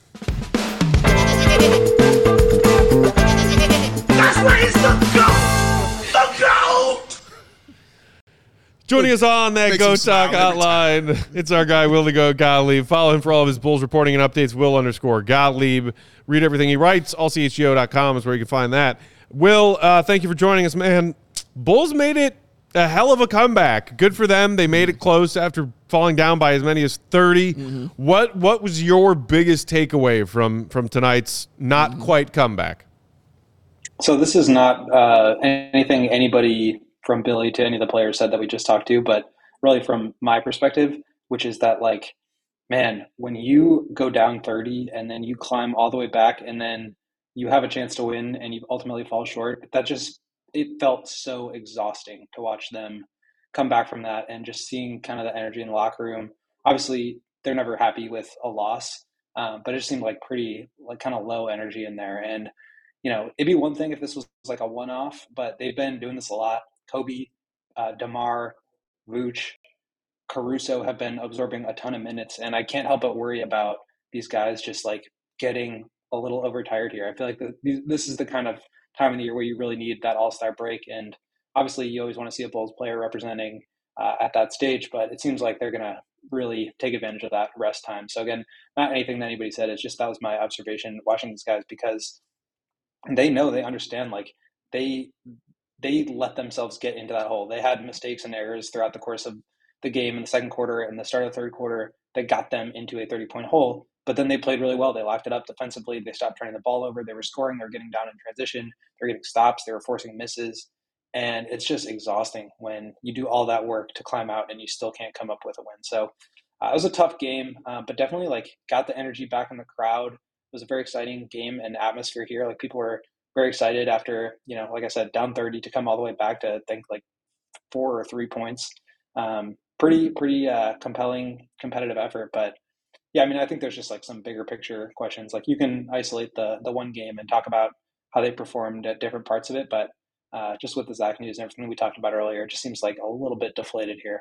That's where he's the goat, the goat. Joining us on that Goat Talk hotline, it's our guy Will the Goat Gottlieb. Follow him for all of his Bulls reporting and updates. Will underscore Gottlieb. Read everything he writes. all c h g o dot com is where you can find that. Will, uh, thank you for joining us, man. Bulls made it a hell of a comeback. Good for them. They made it close after falling down by as many as thirty. Mm-hmm. What What was your biggest takeaway from from tonight's not mm-hmm. quite comeback? So this is not uh, anything anybody from Billy to any of the players said that we just talked to, but really from my perspective, which is that, like, man, when you go down thirty and then you climb all the way back and then you have a chance to win and you ultimately fall short. That just, it felt so exhausting to watch them come back from that, and just seeing kind of the energy in the locker room. Obviously, they're never happy with a loss, um, but it just seemed like pretty, like kind of low energy in there. And, you know, it'd be one thing if this was like a one-off, but they've been doing this a lot. Kobe, uh, DeMar, Vooch, Caruso have been absorbing a ton of minutes, and I can't help but worry about these guys just like getting a little overtired here. I feel like the, this is the kind of time of the year where you really need that all-star break, and obviously you always want to see a Bulls player representing uh, at that stage, but it seems like they're going to really take advantage of that rest time. So again, not anything that anybody said. It's just that was my observation watching these guys, because they know, they understand, like they they let themselves get into that hole. They had mistakes and errors throughout the course of the game in the second quarter and the start of the third quarter that got them into a thirty-point hole. But then they played really well. They locked it up defensively. They stopped turning the ball over. They were scoring. They were getting down in transition. They were getting stops. They were forcing misses. And it's just exhausting when you do all that work to climb out and you still can't come up with a win. So uh, it was a tough game, uh, but definitely like got the energy back in the crowd. It was a very exciting game and atmosphere here. Like people were very excited after, you know, like I said, down thirty to come all the way back to I think like four or three points. Um, pretty, pretty uh, compelling, competitive effort. But yeah, I mean, I think there's just like some bigger picture questions. Like you can isolate the the one game and talk about how they performed at different parts of it, but uh, just with the Zach news and everything we talked about earlier, it just seems like a little bit deflated here.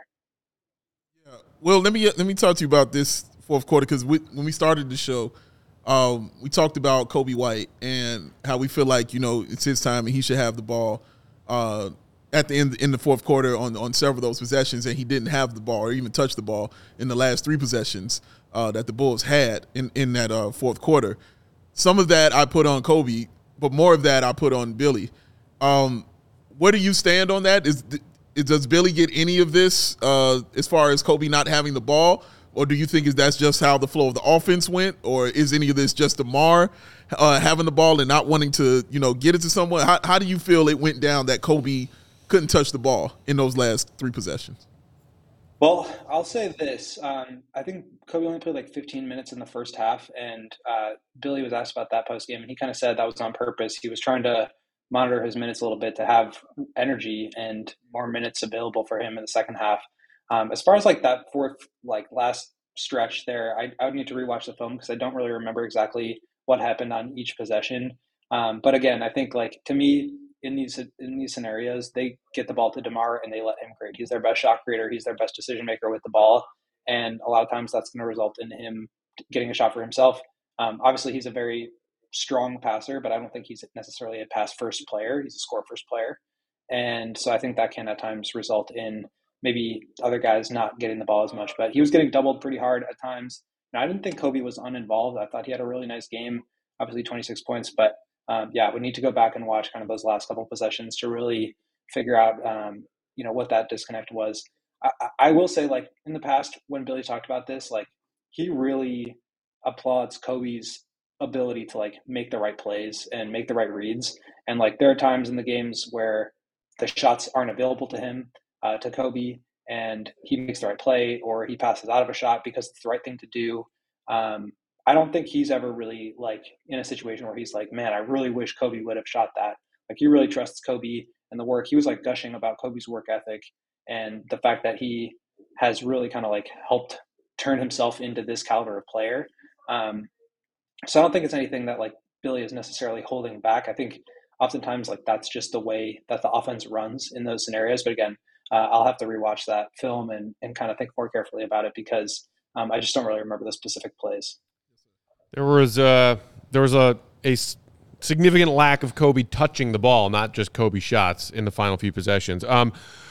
Yeah. Well, let me let me talk to you about this fourth quarter, because when we started the show, um, we talked about Coby White and how we feel like, you know, it's his time and he should have the ball uh, at the end in the fourth quarter on on several of those possessions, and he didn't have the ball or even touch the ball in the last three possessions uh, that the Bulls had in in that uh, fourth quarter. Some of that I put on Coby, but more of that I put on Billy. Um, where do you stand on that? Is, is does Billy get any of this uh, as far as Coby not having the ball, or do you think is that's just how the flow of the offense went, or is any of this just DeMar uh, having the ball and not wanting to, you know, get it to someone? How, how do you feel it went down that Coby couldn't touch the ball in those last three possessions? Well, I'll say this. Um, I think Coby only played like fifteen minutes in the first half, and uh, Billy was asked about that post game, and he kind of said that was on purpose. He was trying to monitor his minutes a little bit to have energy and more minutes available for him in the second half. Um, as far as like that fourth, like last stretch there, I, I would need to rewatch the film because I don't really remember exactly what happened on each possession. Um, but again, I think like to me in these in these scenarios, they get the ball to DeMar and they let him create. He's their best shot creator. He's their best decision maker with the ball, and a lot of times that's going to result in him getting a shot for himself. Um, obviously, he's a very strong passer, but I don't think he's necessarily a pass first player. He's a score first player. And so I think that can at times result in maybe other guys not getting the ball as much, but he was getting doubled pretty hard at times. Now, I didn't think Coby was uninvolved. I thought he had a really nice game, obviously twenty-six points, but um, yeah, we need to go back and watch kind of those last couple of possessions to really figure out, um, you know, what that disconnect was. I, I will say, like in the past, when Billy talked about this, like he really applauds Coby's ability to like make the right plays and make the right reads. And like there are times in the games where the shots aren't available to him, uh, to Coby, and he makes the right play or he passes out of a shot because it's the right thing to do. Um, I don't think he's ever really like in a situation where he's like, man, I really wish Coby would have shot that. Like he really trusts Coby and the work. He was like gushing about Coby's work ethic and the fact that he has really kind of like helped turn himself into this caliber of player. Um, So I don't think it's anything that like Billy is necessarily holding back. I think oftentimes like that's just the way that the offense runs in those scenarios. But again, uh, I'll have to rewatch that film and, and kind of think more carefully about it because um, I just don't really remember the specific plays. There was a, there was a, a significant lack of Coby touching the ball, not just Coby shots in the final few possessions. Um,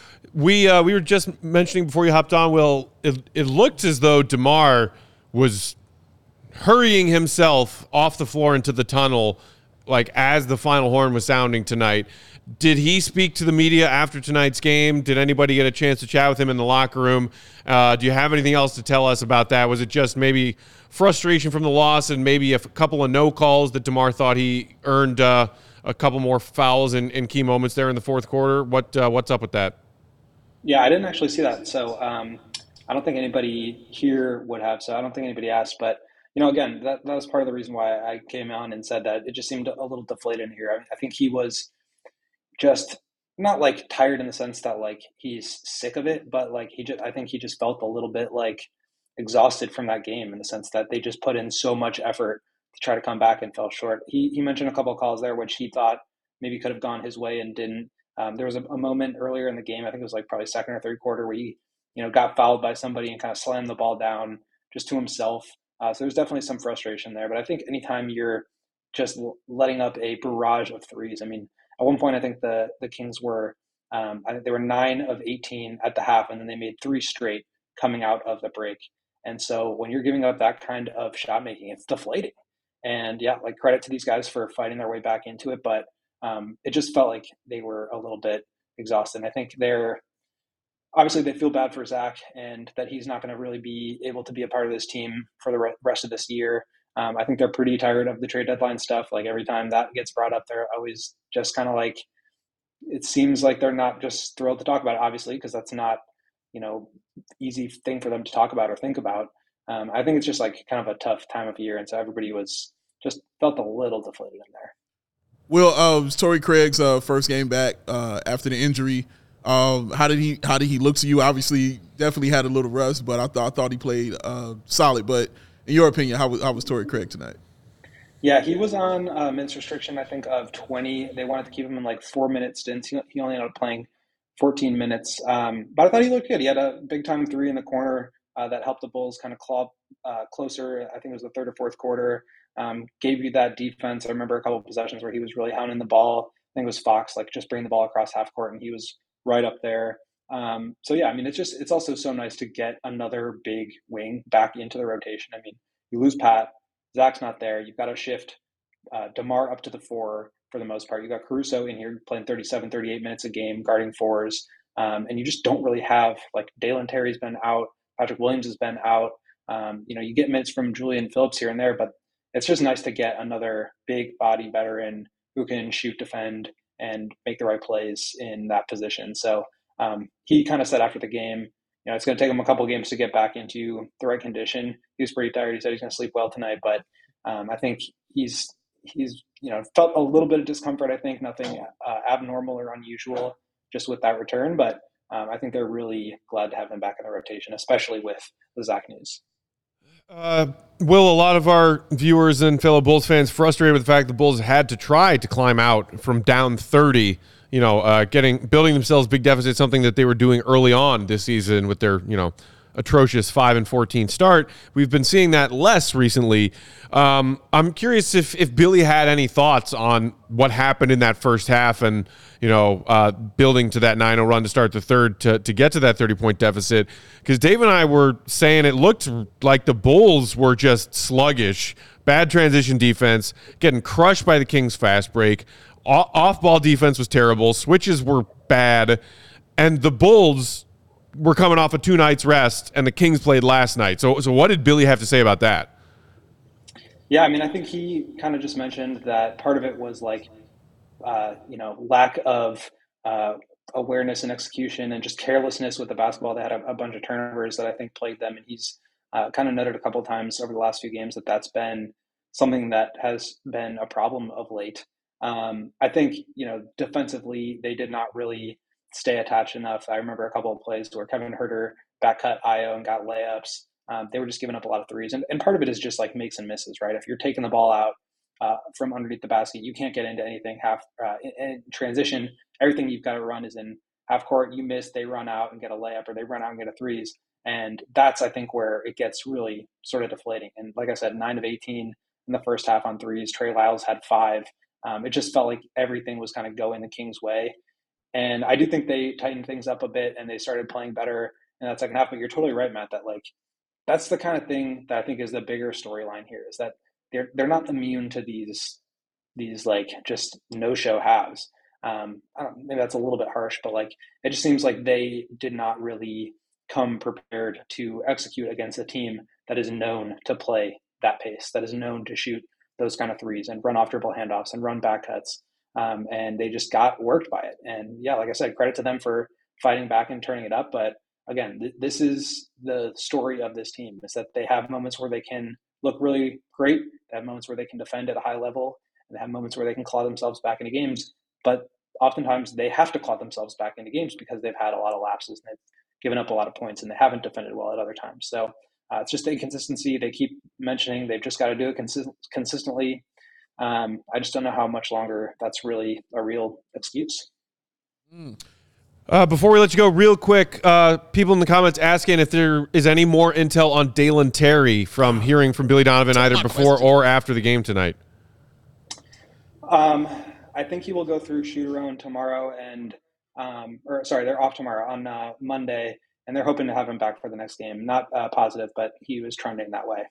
we uh, we were just mentioning before you hopped on, Will, it, it looked as though DeMar was hurrying himself off the floor into the tunnel, like as the final horn was sounding tonight. Did he speak to the media after tonight's game? Did anybody get a chance to chat with him in the locker room? Uh, do you have anything else to tell us about that? Was it just maybe frustration from the loss and maybe a couple of no calls that DeMar thought he earned uh, a couple more fouls in, in key moments there in the fourth quarter? What uh, what's up with that? Yeah, I didn't actually see that. So um, I don't think anybody here would have. So I don't think anybody asked, but you know, again, that, that was part of the reason why I came on and said that it just seemed a little deflated in here. I, mean, I think he was just not like tired in the sense that like he's sick of it, but like he just, I think he just felt a little bit like exhausted from that game in the sense that they just put in so much effort to try to come back and fell short. He he mentioned a couple of calls there which he thought maybe could have gone his way and didn't. Um, there was a, a moment earlier in the game, I think it was like probably second or third quarter, where he you know got fouled by somebody and kind of slammed the ball down just to himself. Uh, so there's definitely some frustration there. But I think anytime you're just letting up a barrage of threes, I mean, at one point I think the the Kings were um, I think they were nine of eighteen at the half, and then they made three straight coming out of the break. And so when you're giving up that kind of shot making, it's deflating. And yeah, like credit to these guys for fighting their way back into it, but um, it just felt like they were a little bit exhausted. And I think they're obviously they feel bad for Zach and that he's not going to really be able to be a part of this team for the rest of this year. Um, I think they're pretty tired of the trade deadline stuff. Like every time that gets brought up, they're always just kind of like, it seems like they're not just thrilled to talk about it, obviously, because that's not, you know, easy thing for them to talk about or think about. Um, I think it's just like kind of a tough time of year. And so everybody was just felt a little deflated in there. Will, uh, it was Torrey Craig's uh, first game back uh, after the injury. Um, how did he How did he look to you? Obviously, definitely had a little rust, but I thought I thought he played uh, solid. But in your opinion, how was how was Torrey Craig tonight? Yeah, he was on a minutes restriction, I think, of twenty. They wanted to keep him in like four minute stints. He, he only ended up playing fourteen minutes. Um, but I thought he looked good. He had a big time three in the corner uh, that helped the Bulls kind of claw uh, closer. I think it was the third or fourth quarter. Um, gave you that defense. I remember a couple of possessions where he was really hounding the ball. I think it was Fox, like just bringing the ball across half court, and he was right up there. Um, so yeah, I mean, it's just, it's also so nice to get another big wing back into the rotation. I mean, you lose Pat, Zach's not there. You've got to shift uh, DeMar up to the four for the most part. You got Caruso in here playing thirty-seven, thirty-eight minutes a game, guarding fours. Um, and you just don't really have, like, Dalen Terry's been out. Patrick Williams has been out. Um, you know, you get minutes from Julian Phillips here and there, but it's just nice to get another big body veteran who can shoot, defend, and make the right plays in that position. So um, he kind of said after the game, you know, it's going to take him a couple of games to get back into the right condition. He was pretty tired. He said he's going to sleep well tonight, but um, I think he's he's you know felt a little bit of discomfort. I think nothing uh, abnormal or unusual just with that return, but um, I think they're really glad to have him back in the rotation, especially with the Zach news. Uh, Will, a lot of our viewers and fellow Bulls fans frustrated with the fact the Bulls had to try to climb out from down thirty, you know, uh, getting building themselves big deficits, something that they were doing early on this season with their, you know, atrocious five and fourteen start. We've been seeing that less recently. Um, I'm curious if if Billy had any thoughts on what happened in that first half and, you know, uh, building to that nine oh run to start the third to, to get to that thirty-point deficit. Because Dave and I were saying it looked like the Bulls were just sluggish, bad transition defense, getting crushed by the Kings fast break. Off-ball defense was terrible. Switches were bad. And the Bulls were coming off a two nights rest, and the Kings played last night. So, so what did Billy have to say about that? Yeah, I mean, I think he kind of just mentioned that part of it was like, uh, you know, lack of uh, awareness and execution and just carelessness with the basketball. They had a, a bunch of turnovers that I think plagued them. And he's uh, kind of noted a couple of times over the last few games that that's been something that has been a problem of late. Um, I think, you know, defensively, they did not really stay attached enough. I remember a couple of plays where Kevin Huerter back cut Ayo and got layups. Um, they were just giving up a lot of threes. And, and part of it is just like makes and misses, right? If you're taking the ball out uh, from underneath the basket, you can't get into anything half uh, in, in transition. Everything you've got to run is in half court. You miss, they run out and get a layup, or they run out and get a threes. And that's, I think, where it gets really sort of deflating. And like I said, nine of eighteen in the first half on threes. Trey Lyles had five. Um, it just felt like everything was kind of going the Kings' way. And I do think they tightened things up a bit and they started playing better in that second half. But you're totally right, Matt, that like that's the kind of thing that I think is the bigger storyline here, is that they're they're not immune to these these like just no-show halves. Um, I don't, maybe that's a little bit harsh, but like it just seems like they did not really come prepared to execute against a team that is known to play that pace, that is known to shoot those kind of threes and run off dribble handoffs and run back cuts. Um, and they just got worked by it. And yeah, like I said, credit to them for fighting back and turning it up. But again, th- this is the story of this team, is that they have moments where they can look really great. They have moments where they can defend at a high level, and they have moments where they can claw themselves back into games. But oftentimes they have to claw themselves back into games because they've had a lot of lapses and they've given up a lot of points, and they haven't defended well at other times. So uh, it's just the inconsistency they keep mentioning. They've just got to do it consist- consistently. Um, I just don't know how much longer that's really a real excuse. Mm. Uh, before we let you go, real quick, uh, people in the comments asking if there is any more intel on Dalen Terry from hearing from Billy Donovan either before question. or after the game tonight. Um, I think he will go through shoot-around tomorrow, and um, or sorry, they're off tomorrow on uh, Monday, and they're hoping to have him back for the next game. Not uh, positive, but he was trending that way.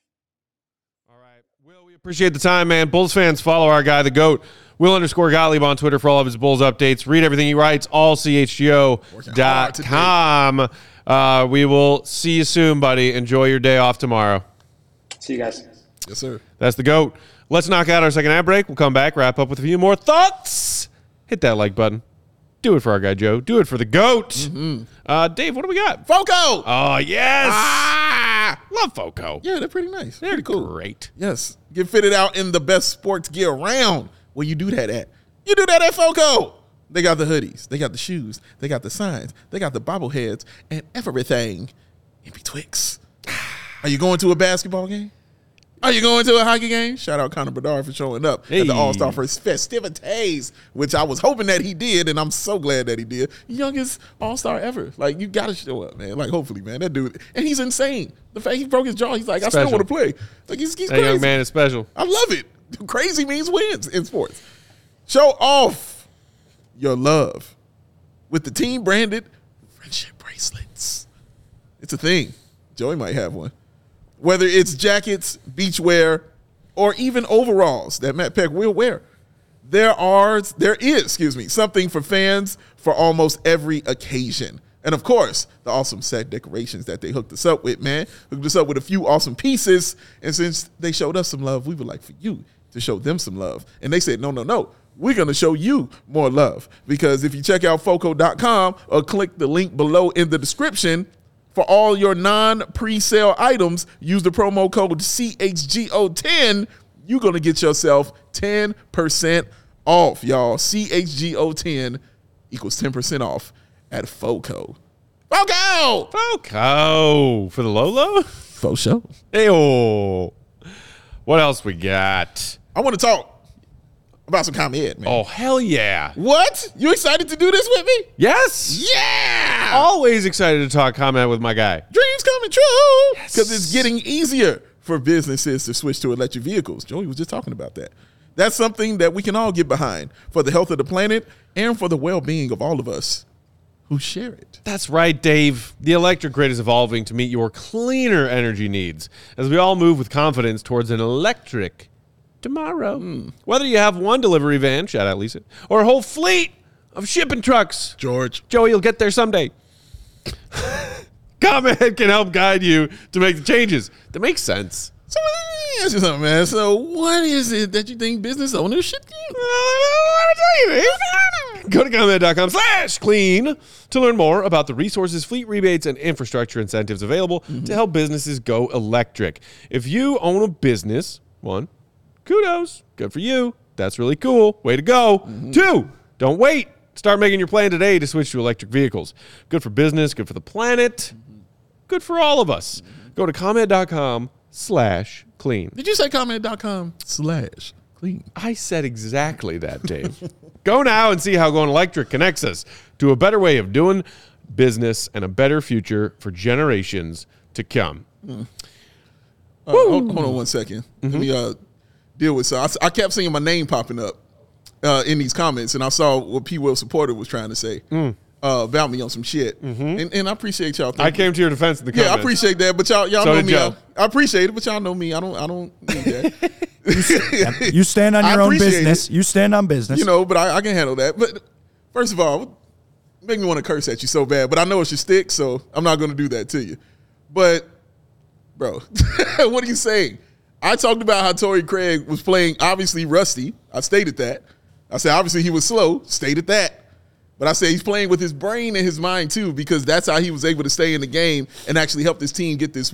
All right, Will, we appreciate the time, man. Bulls fans, follow our guy, the GOAT. Will underscore Gottlieb on Twitter for all of his Bulls updates. Read everything he writes, all C H G O dot com. Uh, we will see you soon, buddy. Enjoy your day off tomorrow. See you guys. Yes, sir. That's the GOAT. Let's knock out our second ad break. We'll come back, wrap up with a few more thoughts. Hit that like button. Do it for our guy, Joe. Do it for the GOAT. Mm-hmm. Uh, Dave, what do we got? Foco! Oh, yes. Ah! Love Foco. Yeah, they're pretty nice. They're pretty cool. Great. Yes. Get fitted out in the best sports gear around. Where you do that at? You do that at Foco. They got the hoodies. They got the shoes. They got the signs. They got the bobbleheads and everything in betwixt. Are you going to a basketball game? Are you going to a hockey game? Shout out Connor Bedard for showing up hey. at the All-Star festivities, which I was hoping that he did, and I'm so glad that he did. Youngest All-Star ever. Like, you got to show up, man. Like, hopefully, man. That dude. And he's insane. The fact he broke his jaw, he's like, special. I still want to play. Like, he's, he's that crazy. young man is special. I love it. Crazy means wins in sports. Show off your love with the team-branded friendship bracelets. It's a thing. Joey might have one. Whether it's jackets, beachwear, or even overalls that Matt Peck will wear, there are there is, excuse me, something for fans for almost every occasion. And, of course, the awesome set decorations that they hooked us up with, man. Hooked us up with a few awesome pieces. And since they showed us some love, we would like for you to show them some love. And they said, no, no, no. We're going to show you more love. Because if you check out foco dot com or click the link below in the description, for all your non-pre-sale items, use the promo code C H G O ten. You're going to get yourself ten percent off, y'all. C H G O ten equals ten percent off at Foco. Foco! Foco! For the Lolo? Faux show. Hey-oh. What else we got? I want to talk about some ComEd, man. Oh, hell yeah. What? You excited to do this with me? Yes. Yeah. Always excited to talk ComEd with my guy. Dreams coming true. Because yes. It's getting easier for businesses to switch to electric vehicles. Joey was just talking about that. That's something that we can all get behind for the health of the planet and for the well-being of all of us who share it. That's right, Dave. The electric grid is evolving to meet your cleaner energy needs as we all move with confidence towards an electric tomorrow. Mm. Whether you have one delivery van, shout out Lisa, or a whole fleet of shipping trucks, George, Joey, you'll get there someday. ComEd can help guide you to make the changes that make sense. So let me ask you something, man. So what is it that you think business owners should do? Go to ComEd dot com slash clean to learn more about the resources, fleet rebates, and infrastructure incentives available mm-hmm. to help businesses go electric. If you own a business, one, kudos. Good for you. That's really cool. Way to go. Mm-hmm. Two, don't wait. Start making your plan today to switch to electric vehicles. Good for business, good for the planet, mm-hmm. good for all of us. Mm-hmm. Go to ComEd dot com slash clean. Did you say ComEd dot com slash clean? I said exactly that, Dave. Go now and see how going electric connects us to a better way of doing business and a better future for generations to come. Mm. Uh, hold, hold on one second. Mm-hmm. Let me uh, deal with so I, I kept seeing my name popping up uh, in these comments, and I saw what P. Will Supporter was trying to say mm. uh, about me on some shit, mm-hmm. and, and I appreciate y'all. I came to your defense in the comments. Yeah, I appreciate that, but y'all y'all so know me. I, I appreciate it, but y'all know me. I don't I don't need that. you, you stand on your own business. It. You stand on business. You know, but I, I can handle that. But first of all, make me want to curse at you so bad, but I know it's your stick, so I'm not going to do that to you. But, bro, what are you saying? I talked about how Torrey Craig was playing obviously rusty. I stated that. I said obviously he was slow. Stated that. But I say he's playing with his brain and his mind too, because that's how he was able to stay in the game and actually help this team get this win.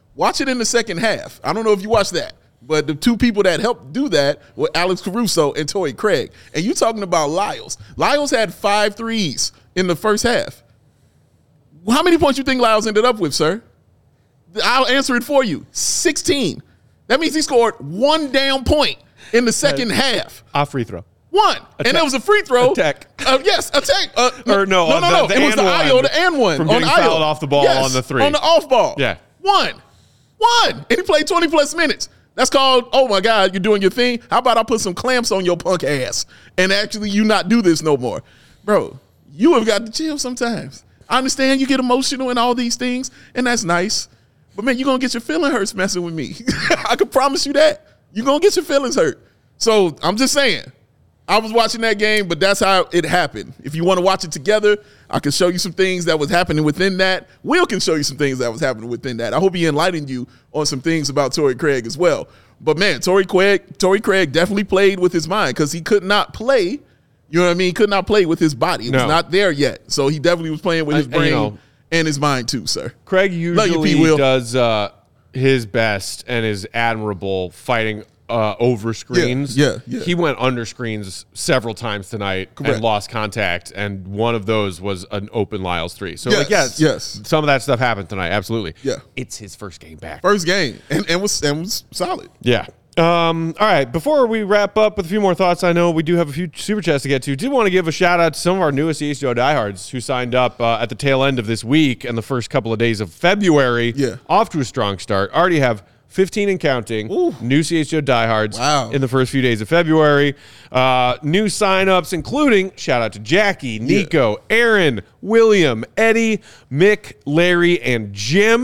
Watch it in the second half. I don't know if you watched that, but the two people that helped do that were Alex Caruso and Torrey Craig. And you talking about Lyles. Lyles had five threes in the first half. How many points you think Lyles ended up with, sir? I'll answer it for you. sixteen. That means he scored one damn point in the second half. A free throw. One. A and tech. it was a free throw. A tech. Uh, yes, a tech. Uh, or no, no, no, no. The, the it was the I O, the and one. From on getting I O. fouled off the ball yes, on the three. On the off ball. Yeah. One. One. And he played twenty plus minutes. That's called, oh my God, you're doing your thing. How about I put some clamps on your punk ass and actually you not do this no more? Bro, you have got to chill sometimes. I understand you get emotional and all these things, and that's nice. But, man, you're going to get your feelings hurt messing with me. I can promise you that. You're going to get your feelings hurt. So I'm just saying, I was watching that game, but that's how it happened. If you want to watch it together, I can show you some things that was happening within that. Will can show you some things that was happening within that. I hope he enlightened you on some things about Torrey Craig as well. But, man, Torrey Craig, Torrey Craig definitely played with his mind because he could not play. You know what I mean? He could not play with his body. It no. was not there yet. So he definitely was playing with his I, brain you know, and his mind too, sir. Craig usually you, P. does uh, his best and is admirable fighting uh, over screens. Yeah, yeah, yeah. He went under screens several times tonight Correct. and lost contact, and one of those was an open Lyles three. So, yes, like, yes, yes. some of that stuff happened tonight, absolutely. Yeah. It's his first game back. First game, and, and, was, and was solid. Yeah. Um, all right, before we wrap up with a few more thoughts, I know we do have a few super chats to get to. Did want to give a shout out to some of our newest C H G O diehards who signed up uh, at the tail end of this week and the first couple of days of February. Yeah. Off to a strong start. Already have fifteen and counting Ooh. new C H G O diehards Wow. in the first few days of February. Uh, new signups, including shout out to Jackie, Nico, yeah. Aaron, William, Eddie, Mick, Larry, and Jim.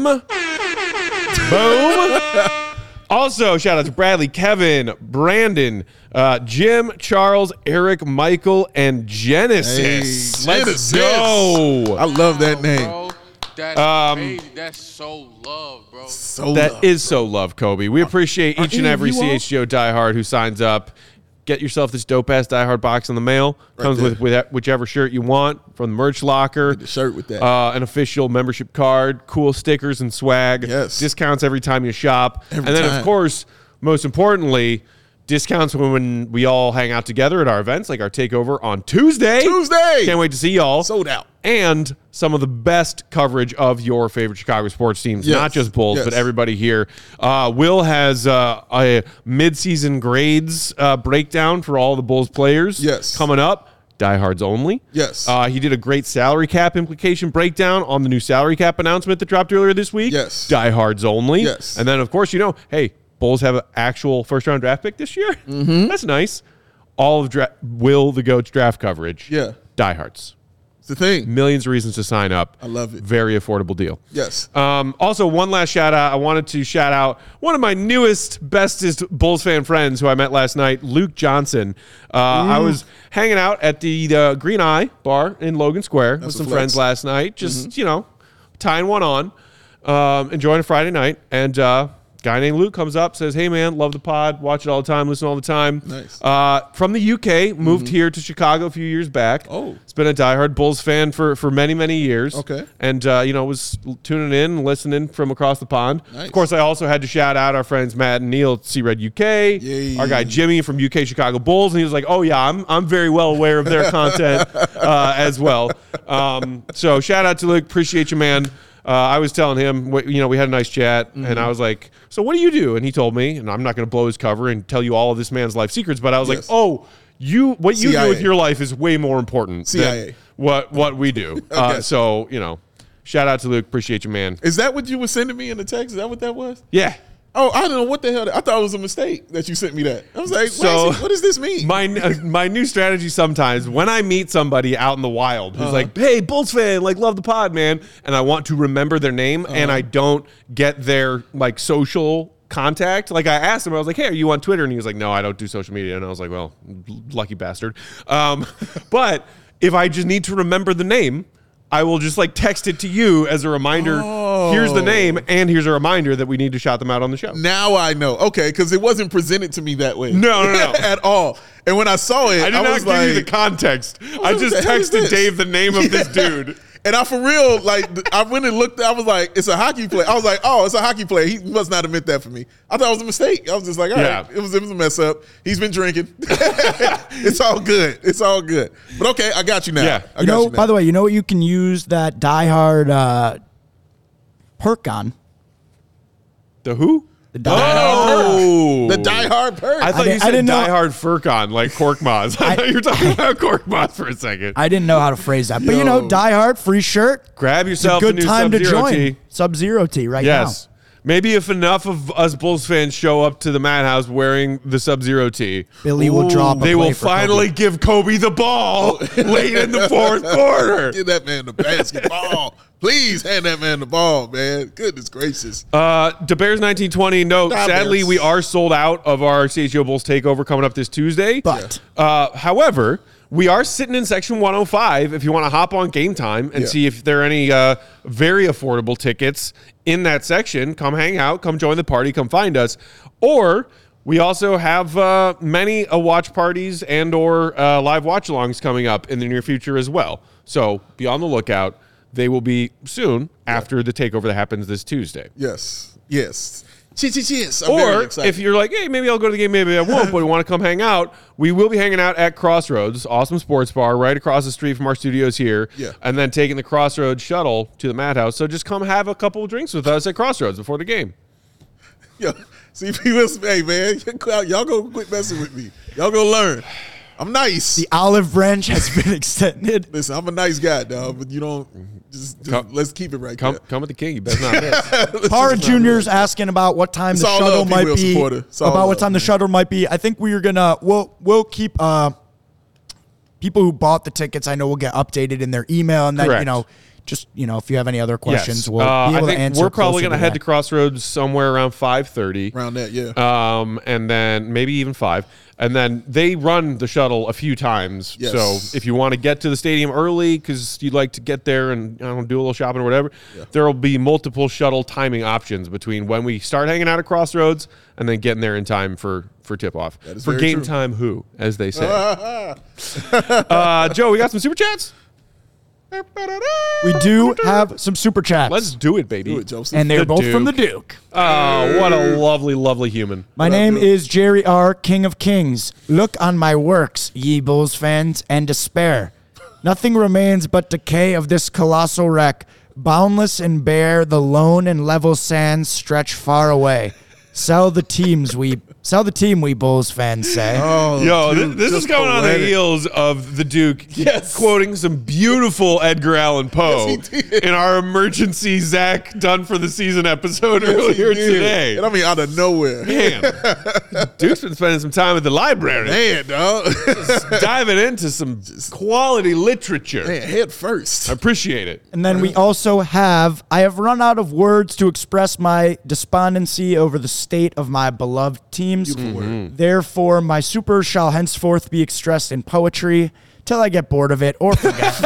Boom. Also, shout out to Bradley, Kevin, Brandon, uh, Jim, Charles, Eric, Michael, and Genesis. Hey, Let's Genesis. go. I love that name. Bro, that's Um, crazy. That's so love, bro. So That love, is so love, Kobe. We appreciate each and any of every you all? C H G O diehard who signs up. Get yourself this dope-ass diehard box in the mail. Right Comes there. with, with whichever shirt you want from the merch locker. Get the shirt with that. Uh, an official membership card, cool stickers and swag. Yes. Discounts every time you shop. Every and then, time. of course, most importantly, discounts when we all hang out together at our events, like our takeover on Tuesday. Tuesday. Can't wait to see y'all. Sold out. And some of the best coverage of your favorite Chicago sports teams, Yes. not just Bulls, Yes. but everybody here. Uh, Will has uh, a midseason grades uh, breakdown for all the Bulls players Yes. coming up. Diehards only. Yes. Uh, he did a great salary cap implication breakdown on the new salary cap announcement that dropped earlier this week. Yes. Diehards only. Yes. And then, of course, you know, hey, Bulls have an actual first-round draft pick this year. Mm-hmm. That's nice. All of dra- Will the Goat's draft coverage. Yeah. Diehards. It's the thing. Millions of reasons to sign up. I love it. Very affordable deal. Yes. Um, also, one last shout out. I wanted to shout out one of my newest, bestest Bulls fan friends who I met last night, Luke Johnson. Uh, I was hanging out at the, the Green Eye bar in Logan Square That's with a some flex. friends last night. Just, you know, tying one on, um, enjoying a Friday night. And uh, guy named Luke comes up, says, hey, man, love the pod, watch it all the time, listen all the time. Nice. Uh, from the U K, moved here to Chicago a few years back. Oh. It's been a diehard Bulls fan for, for many, many years. Okay. And, uh, you know, was tuning in and listening from across the pond. Nice. Of course, I also had to shout out our friends Matt and Neil at C-Red U K, Yay. our guy Jimmy from U K Chicago Bulls, and he was like, oh, yeah, I'm I'm very well aware of their content uh, as well. Um, so shout out to Luke. Appreciate you, man. Uh, I was telling him, wh- you know, we had a nice chat, Mm-hmm. and I was like, so what do you do? And he told me, and I'm not going to blow his cover and tell you all of this man's life secrets, but I was Yes. like, oh, you what you C I A. do with your life is way more important C I A. than what, what we do. uh, Okay. so, you know, shout out to Luke. Appreciate you, man. Is that what you were sending me in the text? Is that what that was? Yeah. Oh, I don't know what the hell. I thought it was a mistake that you sent me that. I was like, So- so, what does this mean? My uh, my new strategy sometimes when I meet somebody out in the wild Uh-huh. who's like, "Hey, Bulls fan, like love the pod, man," and I want to remember their name and Uh-huh. I don't get their like social contact. Like I asked him, I was like, "Hey, are you on Twitter?" And he was like, "No, I don't do social media." And I was like, "Well, lucky bastard." Um, but if I just need to remember the name, I will just like text it to you as a reminder. Here's the name, and here's a reminder that we need to shout them out on the show. Now I know. Okay, because it wasn't presented to me that way. No, no, no. at all. And when I saw it, I did I not was give like, you the context. I what just the hell is texted this? Dave the name of this dude. And I for real, like, I went and looked, I was like, it's a hockey player. I was like, oh, it's a hockey player. He must not have meant that for me. I thought it was a mistake. I was just like, all Yeah. right, it was, it was a mess up. He's been drinking. It's all good. It's all good. But okay, I got you now. Yeah. I You got know, you now. by the way, you know what you can use that Die Hard uh, perk on? The who? The Die Hard perk. Oh, The Die Hard perk. I I thought didn't- you I said didn't know- Die Hard Furcon, like Cork Moz. I, I- thought you were talking about Cork Moz for a second. I didn't know how to phrase that. But, you know, Yo. Die Hard, free shirt. Grab It's a yourself good a new time to Sub-Zero join tee. Sub-Zero tee right Yes. Maybe if enough of us Bulls fans show up to the Madhouse wearing the Sub-Zero tee, Billy will drop a they play will for finally Kobe. give Kobe the ball late in the fourth quarter. Give that man the basketball. Please hand that man the ball, man. Goodness gracious. Uh, the Bears nineteen twenty. No, Nah, sadly, Bears. we are sold out of our C H G O Bulls takeover coming up this Tuesday. But Uh, however, we are sitting in section one oh five if you want to hop on Game Time and Yeah. see if there are any uh, very affordable tickets in that section. Come hang out, come join the party, come find us. Or we also have uh, many uh, watch parties and or uh, live watch-alongs coming up in the near future as well. So be on the lookout. They will be soon after the takeover that happens this Tuesday. Yes. Yes. Cheers, cheers, cheers. I'm very Or excited. if you're like, hey, maybe I'll go to the game, maybe I won't, but we want to come hang out, we will be hanging out at Crossroads, awesome sports bar right across the street from our studios here, Yeah. and then taking the Crossroads shuttle to the Madhouse. So just come have a couple of drinks with us at Crossroads before the game. Yo, see, people, hey, man, y'all go quit messing with me. Y'all go learn. I'm nice. the olive branch has been extended. Listen, I'm a nice guy, dog, but you don't, just, just Come- let's keep it right Come there. come with the king. You better not miss. Let's Para just not Junior's miss. asking about what time It's the all shuttle love, might P-Will be. supporter. It's all About what love, time the man. shuttle might be. I think we are gonna we'll we'll keep uh people who bought the tickets. I know will get updated in their email, and then Correct. you know just you know if you have any other questions, Yes. we'll Uh, be able I to think answer. we're probably going going to head to Crossroads somewhere around five thirty. Around that, yeah. Um, and then maybe even five. And then they run the shuttle a few times. Yes. So if you want to get to the stadium early because you'd like to get there and I don't know, do a little shopping or whatever, there will be multiple shuttle timing options between when we start hanging out at Crossroads and then getting there in time for, for tip-off. That is For very game true. time who, as they say. uh, Joe, we got some Super Chats? We do have some super chats. Let's do it, baby. Do it, Joseph. and they're The both from the Duke. Duke. Oh, what a lovely, lovely human. My name is Jerry R., King of Kings. Look on my works, ye Bulls fans, and despair. Nothing remains but decay of this colossal wreck. Boundless and bare, the lone and level sands stretch far away. Sell the teams we sell the team we Bulls fans say. Oh, Yo, dude, thi- this is just going on the poetic. heels of the Duke Yes. quoting some beautiful Edgar Allan Poe Yes, he did. in our emergency Zach done for the season episode Yes, he earlier did. today. And I mean, out of nowhere. Man, Duke's been spending some time at the library, Man, dog. diving into some quality literature. Man, head first. I appreciate it. And then we also have, I have run out of words to express my despondency over the state of my beloved teams. Therefore, my super shall henceforth be expressed in poetry till I get bored of it or forget.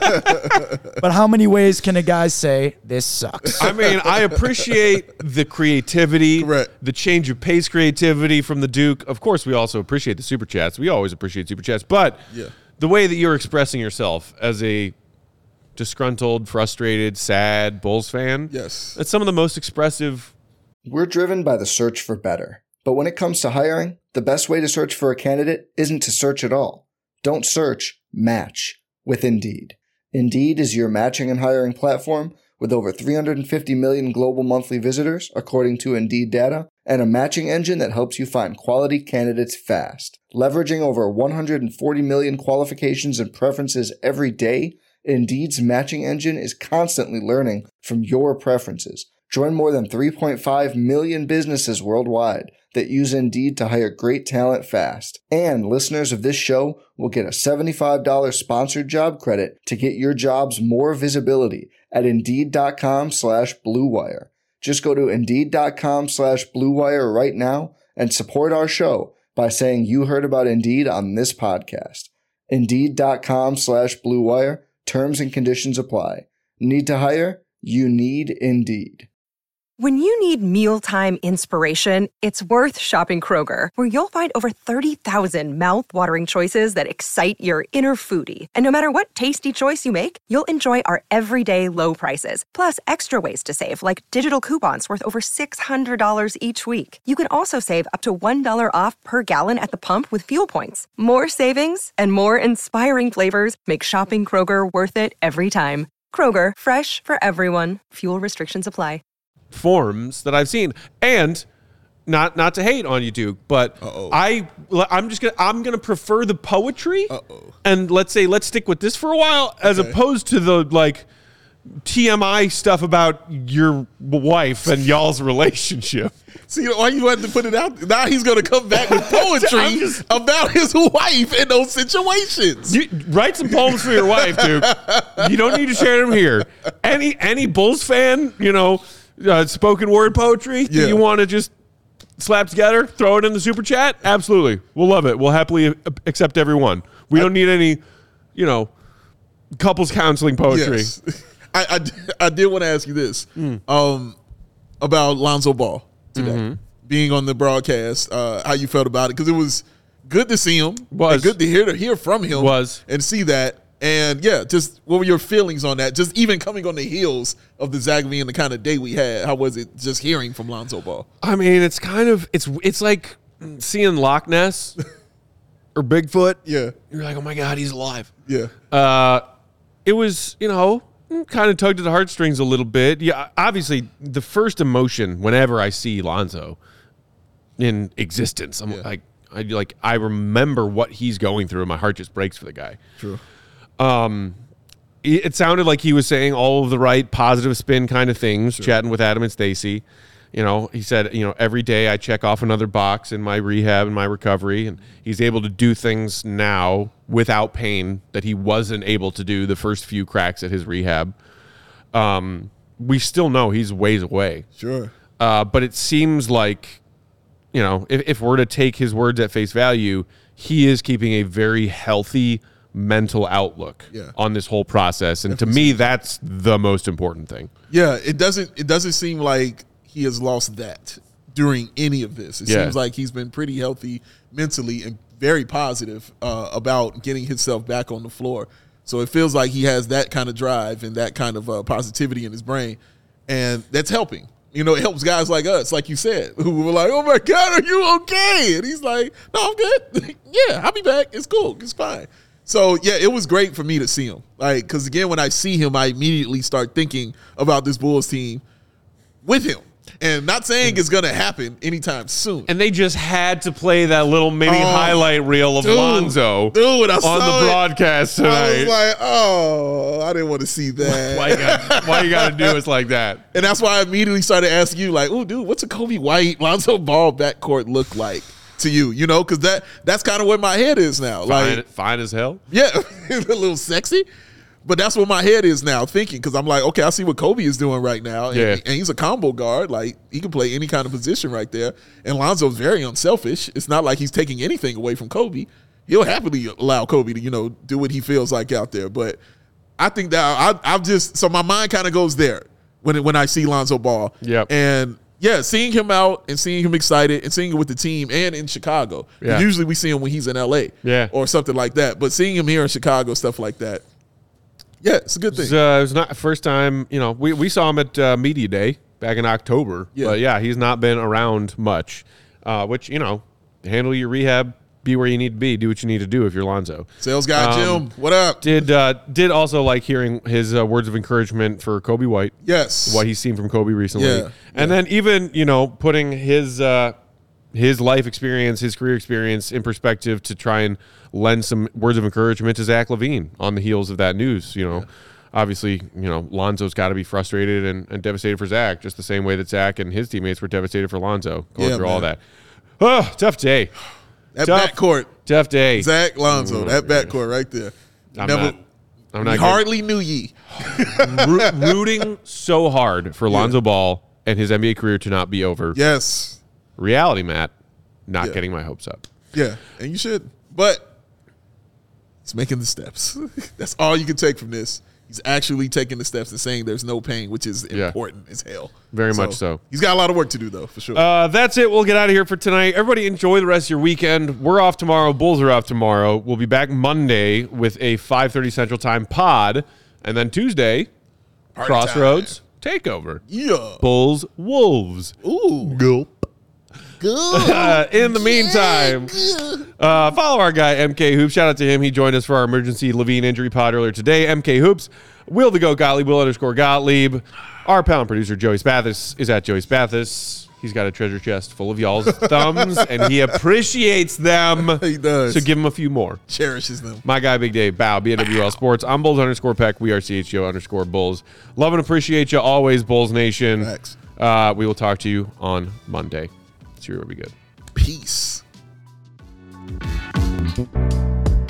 But how many ways can a guy say, this sucks? I mean, I appreciate the creativity, Correct. the change of pace creativity from the Duke. Of course, we also appreciate the Super Chats. We always appreciate Super Chats. But Yeah. the way that you're expressing yourself as a disgruntled, frustrated, sad Bulls fan, Yes. that's some of the most expressive. We're driven by the search for better. But when it comes to hiring, the best way to search for a candidate isn't to search at all. Don't search, match with Indeed. Indeed is your matching and hiring platform with over three hundred fifty million global monthly visitors, according to Indeed data, and a matching engine that helps you find quality candidates fast. Leveraging over one hundred forty million qualifications and preferences every day, Indeed's matching engine is constantly learning from your preferences. Join more than three point five million businesses worldwide that use Indeed to hire great talent fast. And listeners of this show will get a seventy-five dollars sponsored job credit to get your jobs more visibility at Indeed.com slash Blue Wire. Just go to Indeed.com slash Blue Wire right now and support our show by saying you heard about Indeed on this podcast. Indeed.com slash Blue Wire. Terms and conditions apply. Need to hire? You need Indeed. When you need mealtime inspiration, it's worth shopping Kroger, where you'll find over thirty thousand mouth-watering choices that excite your inner foodie. And no matter what tasty choice you make, you'll enjoy our everyday low prices, plus extra ways to save, like digital coupons worth over six hundred dollars each week. You can also save up to one dollar off per gallon at the pump with fuel points. More savings and more inspiring flavors make shopping Kroger worth it every time. Kroger, fresh for everyone. Fuel restrictions apply. Forms that I've seen, and not not to hate on you, Duke, but Uh-oh. I I'm just gonna I'm gonna prefer the poetry. Uh-oh. And let's say let's stick with this for a while, as Okay. opposed to the like T M I stuff about your wife and y'all's relationship. See, why you had to put it out? Now he's going to come back with poetry just, about his wife in those situations. You, write some poems for your wife, Duke. You don't need to share them here. Any any Bulls fan, you know, uh, spoken word poetry Yeah. that you want to just slap together, throw it in the super chat. Absolutely, we'll love it. We'll happily accept every one. We don't need any, you know, couples counseling poetry. Yes. I, I, I did want to ask you this mm. um, about Lonzo Ball today, mm-hmm. being on the broadcast, uh, how you felt about it, because it was good to see him, was and good to hear to hear from him, was and see that, and yeah, just what were your feelings on that? Just even coming on the heels of the Zach LaVine and the kind of day we had, how was it just hearing from Lonzo Ball? I mean, it's kind of it's it's like seeing Loch Ness or Bigfoot. Yeah, you're like, oh my God, he's alive. Yeah, uh, it was, you know. Kind of tugged at the heartstrings a little bit. Yeah, obviously, the first emotion whenever I see Lonzo in existence, I'm yeah. like, I like, I remember what he's going through, and my heart just breaks for the guy. True. Um, it, it sounded like he was saying all of the right positive spin kind of things, sure. chatting with Adam and Stacey. You know, he said, you know, every day I check off another box in my rehab and my recovery, and he's able to do things now without pain that he wasn't able to do the first few cracks at his rehab. Um, we still know he's ways away. Sure. Uh, but it seems like, you know, if, if we're to take his words at face value, he is keeping a very healthy mental outlook yeah. on this whole process. And Definitely. To me, that's the most important thing. Yeah, it doesn't it doesn't seem like he has lost that during any of this. It yeah. seems like he's been pretty healthy mentally and very positive uh, about getting himself back on the floor. So it feels like he has that kind of drive and that kind of uh, positivity in his brain, and that's helping. You know, it helps guys like us, like you said, who were like, oh, my God, are you okay? And he's like, no, I'm good. Yeah, I'll be back. It's cool. It's fine. So, yeah, it was great for me to see him. Like, because, again, when I see him, I immediately start thinking about this Bulls team with him. And not saying it's going to happen anytime soon. And they just had to play that little mini oh, highlight reel of dude, Lonzo dude, when I on saw the it, broadcast tonight. I was like, oh, I didn't want to see that. Why you got, why you got to do us like that? And that's why I immediately started asking you, like, oh, dude, what's a Kobe White, Lonzo Ball backcourt look like to you? You know, because that, that's kind of where my head is now. Fine, like, fine as hell? Yeah, a little sexy. But that's what my head is now thinking, because I'm like, okay, I see what Kobe is doing right now. And, yeah. and he's a combo guard. Like, he can play any kind of position right there. And Lonzo's very unselfish. It's not like he's taking anything away from Kobe. He'll happily allow Kobe to, you know, do what he feels like out there. But I think that I, I've just – so my mind kind of goes there when when I see Lonzo Ball. Yep. And, yeah, seeing him out and seeing him excited and seeing him with the team and in Chicago. Yeah. Usually we see him when he's in L A yeah. or something like that. But seeing him here in Chicago, stuff like that, yeah, it's a good thing. It was, uh, it was not the first time, you know, we, we saw him at uh, Media Day back in October. Yeah. But, yeah, he's not been around much, uh, which, you know, handle your rehab, be where you need to be, do what you need to do if you're Lonzo. Sales guy um, Jim, what up? Did uh, did also like hearing his uh, words of encouragement for Kobe White. Yes. What he's seen from Kobe recently. Yeah. And yeah. then even, you know, putting his uh, his life experience, his career experience in perspective to try and lend some words of encouragement to Zach LaVine on the heels of that news, you know. Yeah. Obviously, you know, Lonzo's got to be frustrated and, and devastated for Zach, just the same way that Zach and his teammates were devastated for Lonzo, going yeah, through man. all that. Oh, tough day. That tough, backcourt. Tough day. Zach, Lonzo, Ooh, that backcourt right there. I'm Never, not, I'm not hardly knew ye. Ro- rooting so hard for Lonzo yeah. Ball and his N B A career to not be over. Yes. Reality, Matt, not yeah. getting my hopes up. Yeah, and you should. But he's making the steps. That's all you can take from this. He's actually taking the steps and saying there's no pain, which is Yeah. important as hell. Very much so. He's got a lot of work to do, though, for sure. Uh, that's it. We'll get out of here for tonight. Everybody enjoy the rest of your weekend. We're off tomorrow. Bulls are off tomorrow. We'll be back Monday with a five thirty Central Time pod. And then Tuesday, Party Crossroads Takeover. Yeah. Bulls, Wolves. Ooh. Gulp. Good. Uh, in the meantime, uh, follow our guy, M K Hoops. Shout out to him. He joined us for our emergency Levine injury pod earlier today. M K Hoops. Will the Go Gottlieb, Will underscore Gottlieb. Our pound producer, Joey Spathis, is at Joey Spathis. He's got a treasure chest full of y'all's thumbs, and he appreciates them. He does. So give him a few more. Cherishes them. My guy, Big Dave, Bow, B N W L Sports. I'm Bulls underscore Peck. We are C H O underscore Bulls. Love and appreciate you always, Bulls Nation. Thanks. Uh, we will talk to you on Monday. See you. Will be good. Peace.